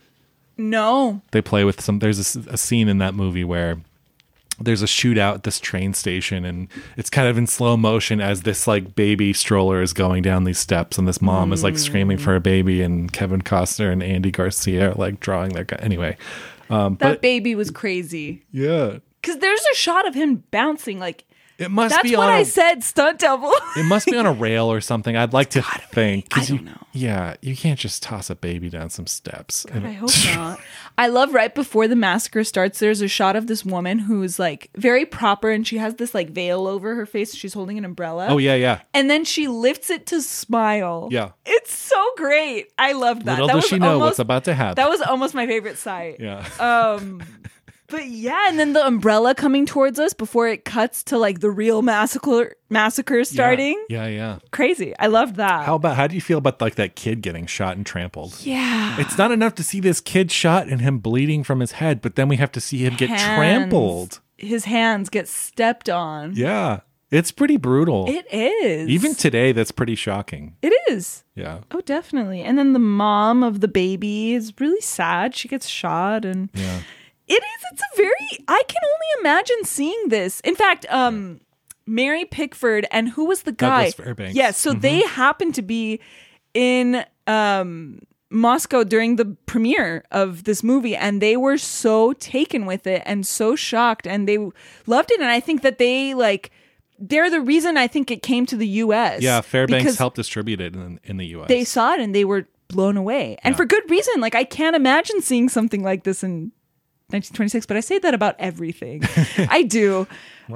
A: No.
B: They play with some, there's a, a scene in that movie where there's a shootout at this train station, and it's kind of in slow motion as this like baby stroller is going down these steps, and this mom is like screaming for a baby, and Kevin Costner and Andy Garcia are like drawing their gun. Anyway, um,
A: That
B: but
A: baby was crazy.
B: yeah,
A: Because there's a shot of him bouncing. Like,
B: it must
A: that's
B: be
A: what
B: on
A: I
B: a,
A: said, stunt double.
B: it must be on a rail or something. I'd like to think. 'cause
A: I
B: you-
A: don't know.
B: Yeah, you can't just toss a baby down some steps.
A: I hope not. I love right before the massacre starts, there's a shot of this woman who's like very proper, and she has this like veil over her face. She's holding an umbrella.
B: Oh yeah, yeah.
A: And then she lifts it to smile.
B: Yeah.
A: It's so great. I loved that.
B: Little
A: that
B: does
A: was
B: she know
A: almost,
B: what's about to happen.
A: That was almost my favorite sight.
B: yeah.
A: Um, but yeah, and then the umbrella coming towards us before it cuts to like the real massacre massacre starting.
B: Yeah, yeah.
A: Crazy. I loved that.
B: How about how do you feel about like that kid getting shot and trampled?
A: yeah.
B: It's not enough to see this kid shot and him bleeding from his head, but then we have to see him get
A: Hands.
B: trampled.
A: His hands get stepped on.
B: Yeah. It's pretty brutal.
A: It is.
B: Even today, that's pretty shocking.
A: it is.
B: Yeah.
A: Oh, definitely. And then the mom of the baby is really sad. She gets shot, and
B: Yeah.
A: it is. It's a very. I can only imagine seeing this. In fact, um, Mary Pickford and who was the guy?
B: Douglas Fairbanks.
A: Yes. So they happened to be in um Moscow during the premiere of this movie, and they were so taken with it and so shocked, and they loved it. And I think that they like. They're the reason I think it came to the U S.
B: Yeah. Fairbanks
A: because
B: helped distribute it in, in the U S.
A: They saw it and they were blown away. And
B: Yeah.
A: for good reason. Like, I can't imagine seeing something like this in nineteen twenty-six, but I say that about everything. I do.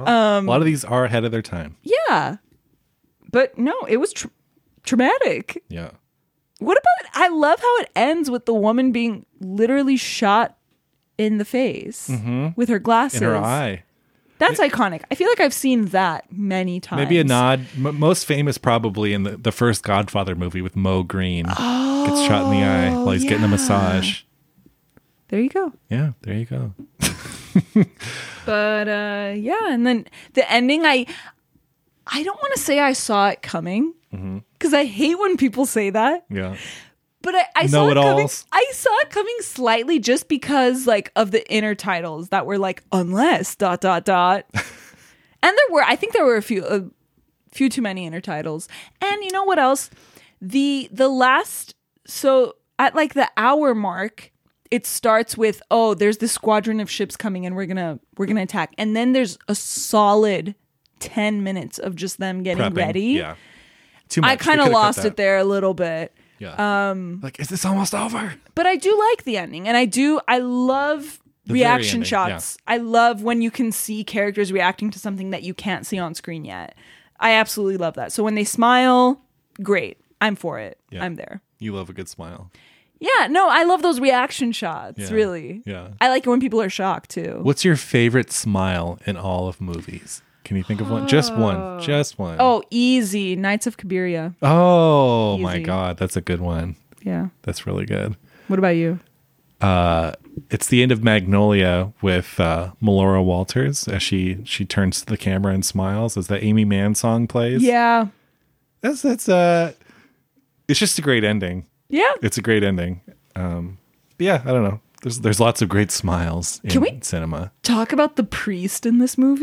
B: a lot of these are ahead of their time.
A: Yeah. But no, it was tr- traumatic.
B: Yeah.
A: What about I love how it ends with the woman being literally shot in the face with her glasses.
B: In her eye.
A: That's iconic. I feel like I've seen that many times.
B: Maybe a nod. M- most famous probably in the, the first Godfather movie with Mo Green.
A: Oh,
B: Gets shot in the eye while he's getting a
A: yeah.
B: massage.
A: There you go.
B: Yeah, there you go.
A: But uh yeah, and then the ending, I I don't want to say I saw it coming because I hate when people say that.
B: Yeah.
A: But I, I saw it coming.
B: Know-it-alls.
A: I saw it coming slightly just because like of the inner titles that were like unless dot dot dot, and there were I think there were a few a few too many inner titles. And you know what else? The the last so at like the hour mark, it starts with oh there's this squadron of ships coming and we're gonna we're gonna attack, and then there's a solid ten minutes of just them getting
B: Prepping.
A: ready.
B: Yeah. Too much.
A: I kind
B: They
A: of
B: could've cut
A: lost
B: that.
A: it there a little bit.
B: Yeah. Um, like, is this almost over?
A: But I do like the ending, and I do I love
B: The very
A: reaction
B: ending,
A: shots. I love when you can see characters reacting to something that you can't see on screen yet. I absolutely love that. So when they smile, great. I'm for it.
B: Yeah.
A: I'm there.
B: You love a good smile.
A: Yeah, no, I love those reaction shots,
B: Yeah.
A: really.
B: Yeah.
A: I like it when people are shocked too.
B: What's your favorite smile in all of movies? Can you think of one? Just one. Just one.
A: Oh, easy. Knights of Cabiria.
B: Oh my
A: Easy.
B: God. That's a good one.
A: Yeah.
B: That's really good.
A: What about you?
B: Uh, it's the end of Magnolia with uh, Melora Walters as she she turns to the camera and smiles as the Amy Mann song plays.
A: Yeah.
B: That's that's uh it's just a great ending.
A: Yeah.
B: It's a great ending. Um but yeah, I don't know. There's there's lots of great smiles in
A: Can we-
B: cinema.
A: Talk about the priest in this movie.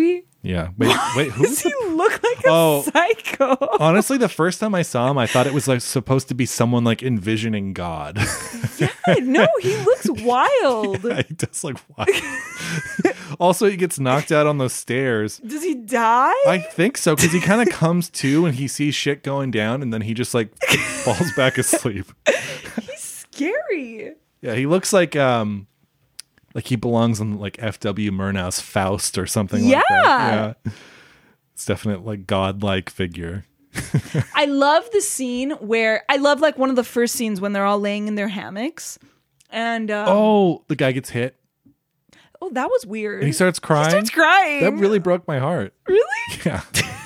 B: Yeah. Wait, wait, who?
A: Does he look like a
B: Oh.
A: psycho?
B: Honestly, the first time I saw him, I thought it was like supposed to be someone like envisioning God.
A: Yeah, no, he looks wild.
B: Yeah, he does like wild. Also, he gets knocked out on those stairs.
A: Does he die?
B: I think so, because he kind of comes to and he sees shit going down, and then he just like falls back asleep.
A: He's scary.
B: Yeah, he looks like um, like he belongs on like F W Murnau's Faust or something like
A: Yeah.
B: that. Yeah, it's definitely like godlike figure.
A: I love the scene where I love like one of the first scenes when they're all laying in their hammocks, and um,
B: Oh, the guy gets hit
A: oh, that was weird.
B: and he starts crying.
A: He starts crying.
B: That really broke my heart.
A: really.
B: Yeah.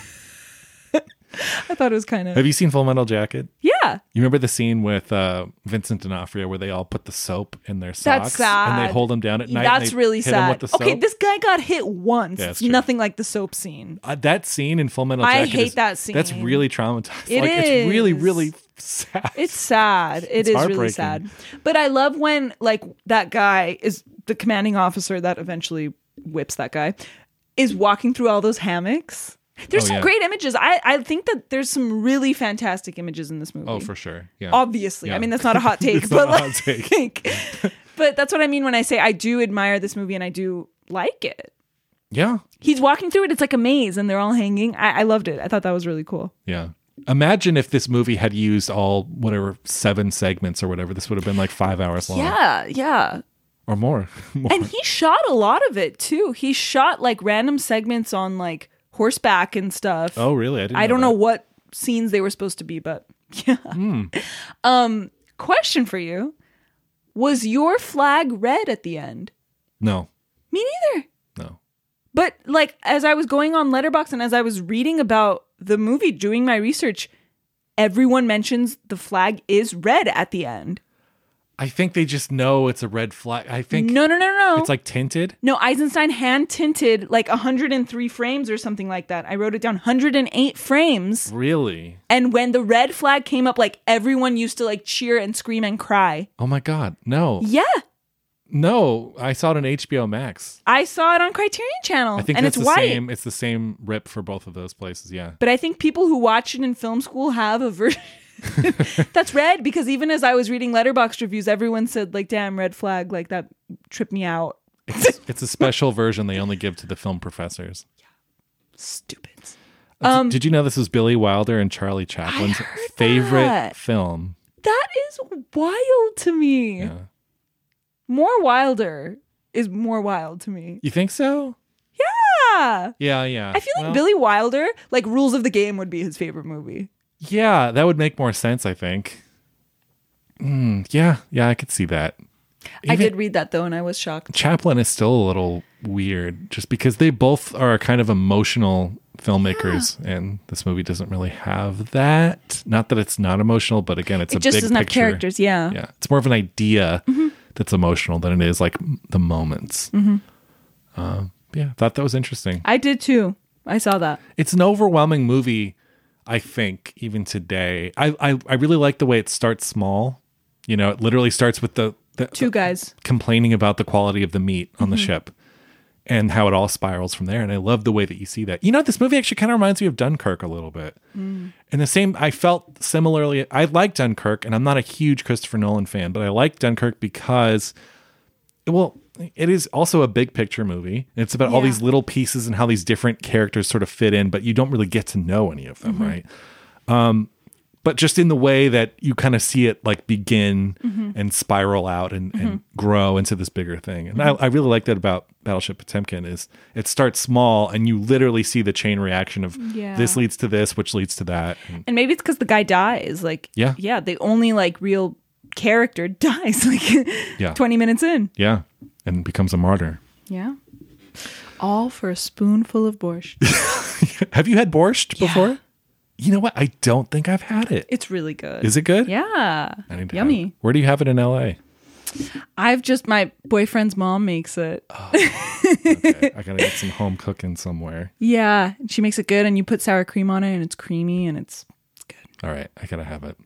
A: I thought it was kind of
B: Have you seen Full Metal Jacket?
A: yeah.
B: You remember the scene with uh, Vincent D'Onofrio where they all put the soap in their socks
A: That's sad.
B: and they hold him down at night? and
A: That's
B: they
A: really
B: hit him
A: sad.
B: with the
A: Okay,
B: soap?
A: this guy got hit once.
B: Yeah,
A: It's
B: that's true.
A: nothing like the soap scene.
B: Uh, that scene in Full Metal
A: I
B: Jacket.
A: hate
B: is-
A: that scene.
B: That's really traumatizing.
A: It
B: like, It's really,
A: is.
B: really sad.
A: It's sad. It
B: It's
A: is really
B: heartbreaking.
A: sad. But I love when like that guy is the commanding officer that eventually whips that guy is walking through all those hammocks. There's
B: Oh,
A: some
B: yeah.
A: great images. I, I think that there's some really fantastic images in this movie.
B: Oh, for sure. Yeah.
A: Obviously.
B: Yeah.
A: I mean, that's not a hot take,
B: It's
A: but
B: not a
A: like,
B: hot take.
A: but that's what I mean when I say I do admire this movie and I do like it.
B: Yeah.
A: He's walking through it. It's like a maze and they're all hanging. I, I loved it. I thought that was really cool.
B: Yeah. Imagine if this movie had used all whatever seven segments or whatever. This would have been like five hours long.
A: Yeah. Yeah.
B: Or more. more.
A: And he shot a lot of it too. He shot like random segments on like horseback and stuff.
B: Oh, really? I didn't
A: I don't know
B: that.
A: what scenes they were supposed to be, but yeah. Um, question for you. Was your flag red at the end?
B: No.
A: Me neither.
B: No.
A: But like as I was going on Letterboxd and as I was reading about the movie, doing my research, everyone mentions the flag is red at the end.
B: I think they just know it's a red flag. I think
A: No, no, no, no.
B: it's like tinted.
A: No, Eisenstein hand tinted like one hundred three frames or something like that. I wrote it down, one hundred eight frames.
B: Really?
A: And when the red flag came up, like everyone used to like cheer and scream and cry.
B: Oh my God. No.
A: Yeah.
B: No. I saw it on H B O Max.
A: I saw it on Criterion Channel.
B: I think
A: and
B: that's
A: it's
B: the
A: white.
B: same. It's the same rip for both of those places. Yeah.
A: But I think people who watch it in film school have a version that's red because even as I was reading Letterboxd reviews, everyone said like, damn, red flag, like that tripped me out.
B: It's, it's a special version they only give to the film professors.
A: Stupids.
B: Uh, d-
A: Um,
B: Did you know this was Billy Wilder and Charlie Chaplin's
A: heard
B: favorite
A: that.
B: film?
A: That is wild to me.
B: Yeah.
A: More Wilder is more wild to me.
B: You think so?
A: Yeah.
B: Yeah, yeah.
A: I feel like
B: Well,
A: Billy Wilder, like Rules of the Game would be his favorite movie.
B: Yeah, that would make more sense, I think. Mm, yeah, yeah, I could see that.
A: I
B: Even
A: did read that though, and I was shocked.
B: Chaplin is still a little weird just because they both are kind of emotional filmmakers, and this movie doesn't really have that. Not that it's not emotional, but again, it's
A: It
B: a
A: just
B: big
A: doesn't have
B: picture.
A: characters, yeah.
B: Yeah, it's more of an idea that's emotional than it is like the moments.
A: Mm-hmm.
B: Uh, yeah, I thought that was interesting.
A: I did too. I saw that.
B: It's an overwhelming movie, I think, even today. I, I, I really like the way it starts small. You know, it literally starts with the, the
A: Two guys.
B: complaining about the quality of the meat on the
A: Mm-hmm.
B: ship and how it all spirals from there. And I love the way that you see that. You know, this movie actually kind of reminds me of Dunkirk a little bit.
A: Mm.
B: And the same, I felt similarly. I like Dunkirk, and I'm not a huge Christopher Nolan fan, but I like Dunkirk because, well, it is also a big picture movie. It's about all
A: Yeah.
B: these little pieces and how these different characters sort of fit in, but you don't really get to know any of them,
A: Mm-hmm.
B: right? Um, but just in the way that you kind of see it like begin
A: Mm-hmm.
B: and spiral out and, and grow into this bigger thing. And I, I really like that about Battleship Potemkin is it starts small and you literally see the chain reaction of
A: Yeah.
B: this leads to this, which leads to that. And
A: And maybe it's because the guy dies. Like,
B: Yeah.
A: yeah, the only like real character dies like
B: Yeah.
A: twenty minutes in.
B: yeah, and becomes a martyr.
A: Yeah. All for a spoonful of borscht.
B: Have you had borscht
A: Yeah.
B: before? You know what? I don't think I've had it.
A: It's really good.
B: Is it good?
A: Yeah.
B: I need to
A: Yummy.
B: have it. Where do you have it in L A?
A: I've just, my boyfriend's mom makes it.
B: Okay, I gotta get some home cooking somewhere.
A: Yeah. She makes it good and you put sour cream on it and it's creamy and it's, it's good.
B: All right, I gotta have it.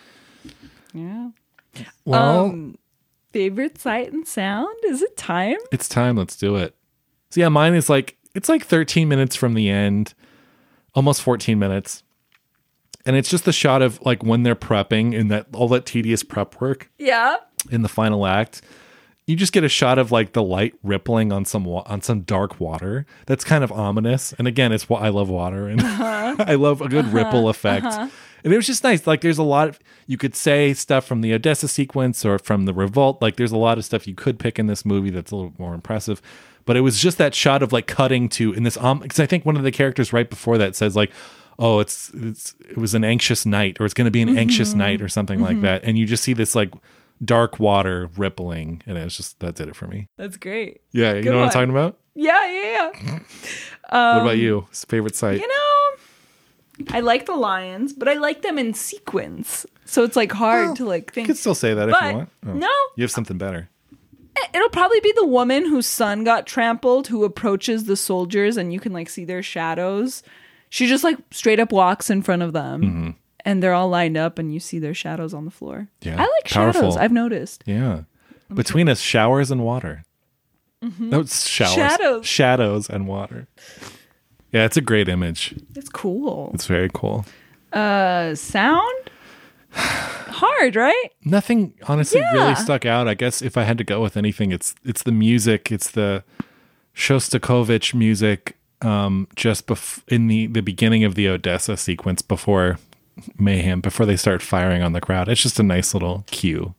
A: Yeah.
B: Well,
A: Um, favorite sight and sound? Is it time?
B: it's time. Let's do it. So yeah, mine is like It's like thirteen minutes from the end, almost fourteen minutes. And it's just the shot of like when they're prepping and that all that tedious prep work.
A: Yeah.
B: In the final act, you just get a shot of like the light rippling on some wa- on some dark water. That's kind of ominous. And again, it's what I love water and uh-huh. I love a good uh-huh. ripple effect. Uh-huh. And it was just nice. Like there's a lot of, you could say stuff from the Odessa sequence or from the Revolt. Like there's a lot of stuff you could pick in this movie that's a little more impressive. But it was just that shot of like cutting to in this, um, because I think one of the characters right before that says like, oh, it's, it's, it was an anxious night or it's going to be an mm-hmm. anxious night or something mm-hmm. like that. And you just see this like dark water rippling and it's just, that did it for me.
A: That's great.
B: Yeah. You Good know one. What I'm talking about?
A: Yeah. Yeah. yeah. um,
B: what about you? Favorite sight?
A: You know, I like the lions, but I like them in sequence. So it's like hard well, to like think.
B: You could still say that
A: but
B: if you want. Oh,
A: no.
B: You have something better.
A: It'll probably be the woman whose son got trampled who approaches the soldiers and you can like see their shadows. She just like straight up walks in front of them mm-hmm. and they're all lined up and you see their shadows on the floor.
B: Yeah,
A: I like
B: powerful.
A: Shadows. I've noticed.
B: Yeah. Between us, showers and water. Mm-hmm. No, it's showers.
A: Shadows.
B: Shadows and water. Yeah, it's a great image.
A: It's cool.
B: It's very cool.
A: Uh, sound? Hard, right?
B: Nothing honestly
A: yeah.
B: really stuck out. I guess if I had to go with anything, it's it's the music. It's the Shostakovich music um, just bef- in the, the beginning of the Odessa sequence before Mayhem, before they start firing on the crowd. It's just a nice little cue.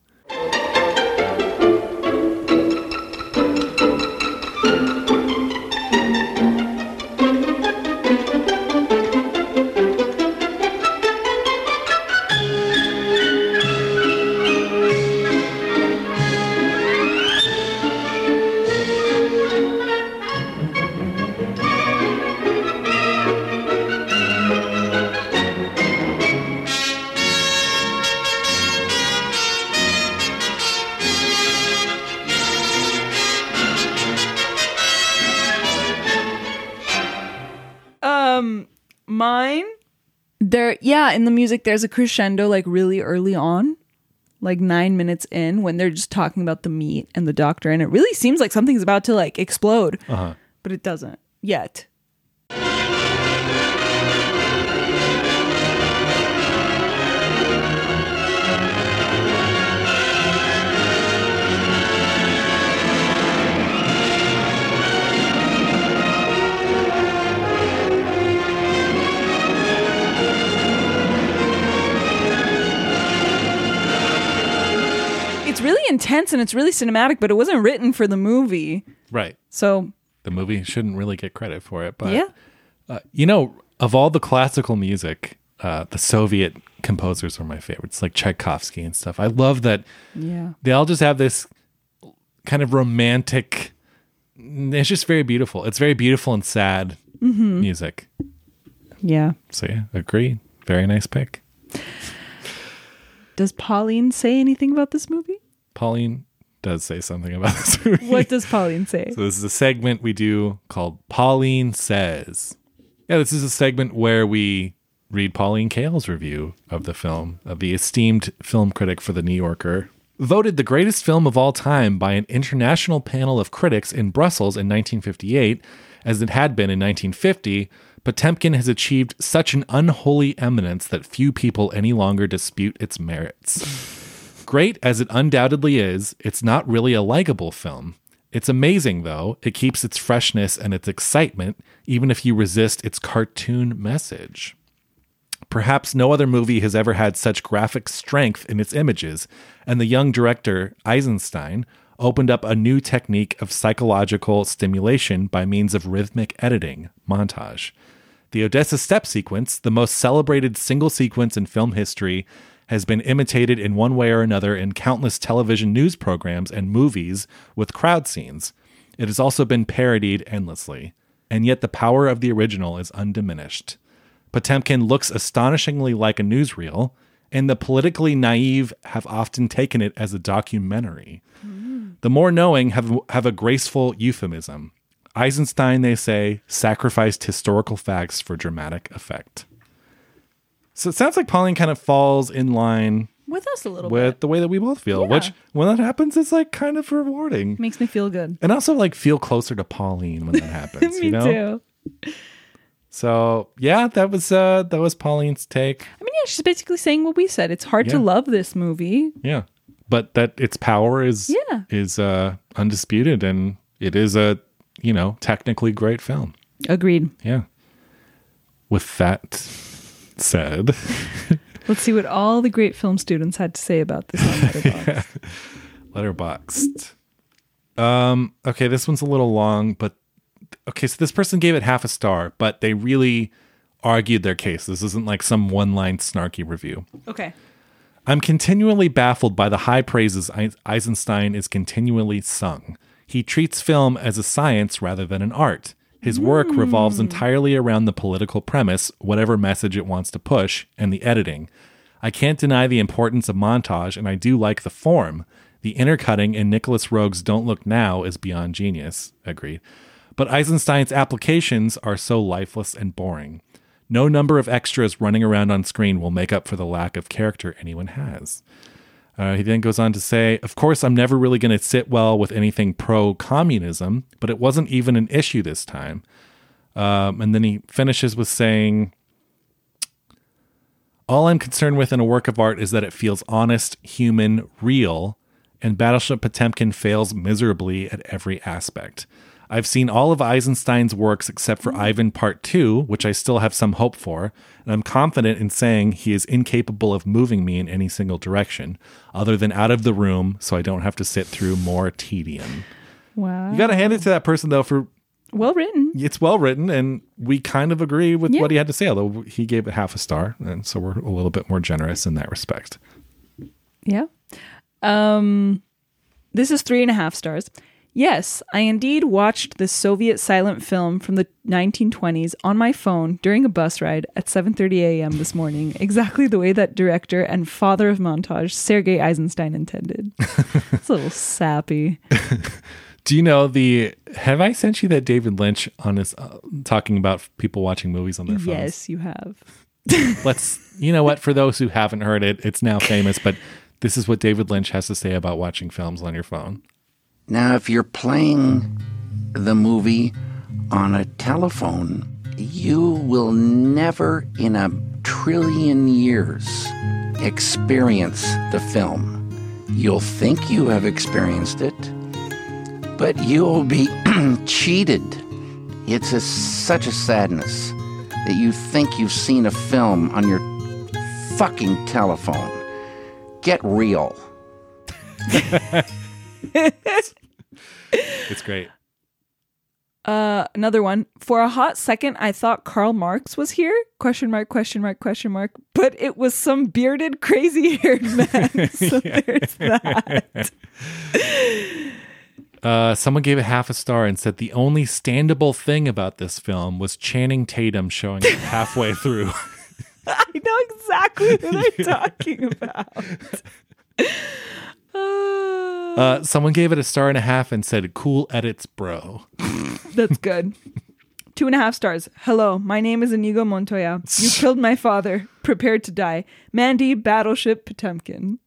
A: Mine, there, yeah, in the music, there's a crescendo like really early on, like nine minutes in when they're just talking about the meat and the doctor. And it really seems like something's about to like explode, uh-huh. but it doesn't yet. It's really intense and it's really cinematic, but it wasn't written for the movie.
B: Right.
A: So
B: the movie shouldn't really get credit for it. But,
A: yeah.
B: uh, you know, of all the classical music, uh, the Soviet composers are my favorites, like Tchaikovsky and stuff. I love that
A: yeah.
B: they all just have this kind of romantic, it's just very beautiful. It's very beautiful and sad mm-hmm. music.
A: Yeah.
B: So, yeah, agree. Very nice pick.
A: Does Pauline say anything about this movie?
B: Pauline does say something about this movie.
A: What does Pauline say?
B: So this is a segment we do called Pauline Says. Yeah, this is a segment where we read Pauline Kael's review of the film, of the esteemed film critic for The New Yorker. Voted the greatest film of all time by an international panel of critics in Brussels in nineteen fifty-eight, as it had been in nineteen fifty, Potemkin has achieved such an unholy eminence that few people any longer dispute its merits. Great as it undoubtedly is, it's not really a likable film. It's amazing, though. It keeps its freshness and its excitement, even if you resist its cartoon message. Perhaps no other movie has ever had such graphic strength in its images, and the young director, Eisenstein, opened up a new technique of psychological stimulation by means of rhythmic editing, montage. The Odessa step sequence, the most celebrated single sequence in film history, has been imitated in one way or another in countless television news programs and movies with crowd scenes. It has also been parodied endlessly, and yet the power of the original is undiminished. Potemkin looks astonishingly like a newsreel, and the politically naive have often taken it as a documentary. Mm. The more knowing have, have a graceful euphemism. Eisenstein, they say, sacrificed historical facts for dramatic effect. So it sounds like Pauline kind of falls in line
A: with us a little
B: with
A: bit.
B: the way that we both feel,
A: Yeah.
B: which when that happens, it's like kind of rewarding.
A: Makes me feel good.
B: And also like feel closer to Pauline when that happens.
A: me
B: you know?
A: too.
B: So yeah, that was uh that was Pauline's take.
A: I mean, yeah, she's basically saying what we said. It's hard to
B: Yeah.
A: love this movie.
B: Yeah. But that its power is
A: Yeah.
B: is uh undisputed, and it is a, you know, technically great film.
A: Agreed.
B: Yeah. With that said,
A: Let's see what all the great film students had to say about this on Letterboxd.
B: Letterboxd. Um, okay, this one's a little long, but okay, so this person gave it half a star, but they really argued their case. This isn't like some one-line snarky review.
A: Okay.
B: I'm continually baffled by the high praises Eisenstein is continually sung. He treats film as a science rather than an art. His work revolves entirely around the political premise, whatever message it wants to push, and the editing. I can't deny the importance of montage, and I do like the form. The intercutting in Nicholas Roeg's Don't Look Now is beyond genius. Agreed. But Eisenstein's applications are so lifeless and boring. No number of extras running around on screen will make up for the lack of character anyone has. Uh, he then goes on to say, of course, I'm never really going to sit well with anything pro-communism, but it wasn't even an issue this time. Um, and then he finishes with saying, all I'm concerned with in a work of art is that it feels honest, human, real, and Battleship Potemkin fails miserably at every aspect. I've seen all of Eisenstein's works except for Ivan Part two, which I still have some hope for, and I'm confident in saying he is incapable of moving me in any single direction, other than out of the room so I don't have to sit through more tedium.
A: Wow.
B: You got to hand it to that person, though, for
A: Well written.
B: it's well written, and we kind of agree with
A: Yeah.
B: what he had to say, although he gave it half a star, and so we're a little bit more generous in that respect.
A: Yeah. Um, this is three and a half stars. Yes, I indeed watched this Soviet silent film from the nineteen twenties on my phone during a bus ride at seven thirty a.m. this morning, exactly the way that director and father of montage Sergei Eisenstein intended. It's a little sappy.
B: Do you know the, have I sent you that David Lynch on his, uh, talking about people watching movies on their phones?
A: Yes, you have.
B: Let's, you know what, for those who haven't heard it, it's now famous, but this is what David Lynch has to say about watching films on your phone.
C: Now, if you're playing the movie on a telephone, you will never in a trillion years experience the film. You'll think you have experienced it, but you'll be cheated. It's a, such a sadness that you think you've seen a film on your fucking telephone. Get real.
B: It's great.
A: Uh, another one. For a hot second, I thought Karl Marx was here. Question mark, question mark, question mark. But it was some bearded, crazy-haired man. So there's that.
B: Uh, someone gave it half a star and said the only standable thing about this film was Channing Tatum showing up halfway through.
A: I know exactly who they're talking about. Uh,
B: Uh, someone gave it a star and a half and said, cool edits, bro.
A: That's good. Two and a half stars. Hello, my name is Inigo Montoya. You killed my father. Prepared to die. Mandy, Battleship Potemkin.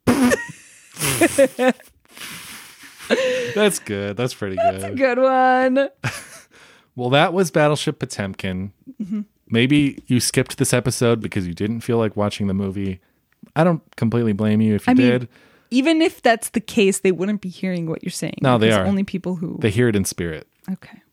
B: That's good. That's pretty good.
A: That's a good one.
B: Well, that was Battleship Potemkin.
A: Mm-hmm.
B: Maybe you skipped this episode because you didn't feel like watching the movie. I don't completely blame you if you
A: I mean,
B: did.
A: even if that's the case, they wouldn't be hearing what you're saying.
B: No, they
A: because
B: are.
A: Only people who...
B: They hear it in spirit.
A: Okay.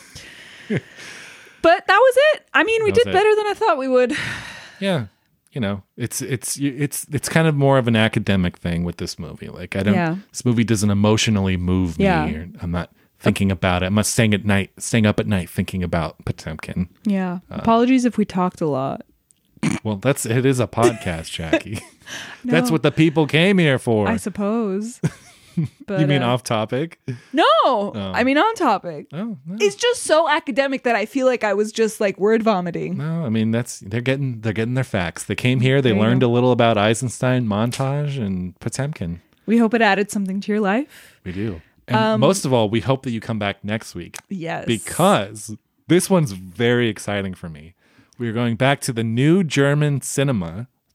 A: But that was it. I mean, we
B: That was
A: did
B: it.
A: better than I thought we would.
B: Yeah. You know, it's it's it's it's kind of more of an academic thing with this movie. Like I don't
A: Yeah.
B: this movie doesn't emotionally move me.
A: Yeah.
B: Or I'm not thinking about it. I'm not staying at night staying up at night thinking about Potemkin.
A: Yeah. Apologies if we talked a lot.
B: Well, that's it is a podcast, Jackie. That's
A: No.
B: what the people came here for.
A: I suppose. But,
B: you mean
A: uh,
B: off topic?
A: No, I mean on topic.
B: Oh, no.
A: It's just so academic that I feel like I was just like word vomiting.
B: No, I mean that's they're getting they're getting their facts. They came here, they
A: There you
B: learned
A: go.
B: a little about Eisenstein, montage, and Potemkin.
A: We hope it added something to your life.
B: We do. And
A: Um,
B: most of all, we hope that you come back next week
A: Yes.
B: because this one's very exciting for me. We're going back to the new German cinema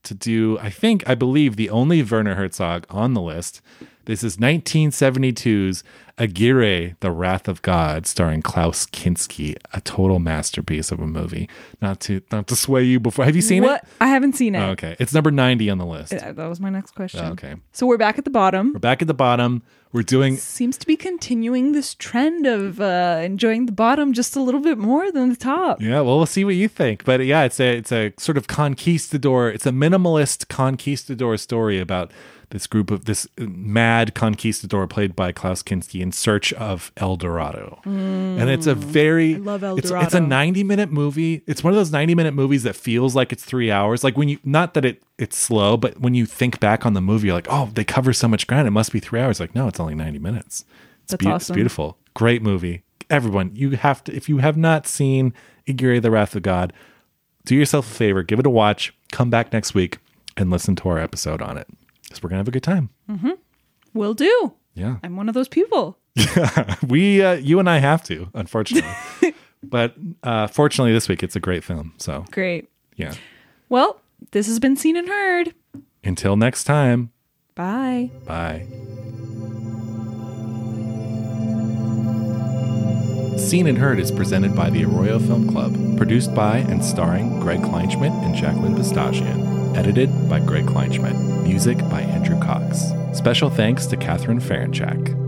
B: to do, I think, I believe, the only Werner Herzog on the list. This is nineteen seventy-two's Aguirre, The Wrath of God, starring Klaus Kinski, a total masterpiece of a movie. Not to not to sway you before. Have you seen
A: what?
B: it?
A: I haven't seen it.
B: Oh, okay. It's number ninety on the list.
A: Uh, That was my next question.
B: Oh, okay.
A: So we're back at the bottom.
B: We're back at the bottom. We're doing...
A: Seems to be continuing this trend of uh, enjoying the bottom just a little bit more than the top.
B: Yeah, well, we'll see what you think. But yeah, it's a it's a sort of conquistador. It's a minimalist conquistador story about this group of this mad conquistador played by Klaus Kinski in search of El Dorado. Mm, and it's a very...
A: I love El
B: it's,
A: Dorado.
B: It's a ninety minute movie. It's one of those ninety minute movies that feels like it's three hours. Like when you... Not that it it's slow, but when you think back on the movie, you're like, oh, they cover so much ground. It must be three hours. Like, no, it's only ninety minutes. It's,
A: That's
B: be-
A: awesome.
B: It's beautiful. Great movie. Everyone, you have to... If you have not seen Aguirre, The Wrath of God, do yourself a favor. Give it a watch. Come back next week and listen to our episode on it. Because we're going to have a good time.
A: Mm-hmm. Will do.
B: Yeah.
A: I'm one of those people.
B: Yeah. we, uh, you and I have to, unfortunately. But uh, fortunately, this week, it's a great film. So,
A: Great.
B: yeah.
A: Well, this has been Seen and Heard.
B: Until next time.
A: Bye.
B: Bye. Seen and Heard is presented by the Arroyo Film Club. Produced by and starring Greg Kleinschmidt and Jacqueline Pistachian. Edited by Greg Kleinschmidt. Music by Andrew Cox. Special thanks to Catherine Ferenchak.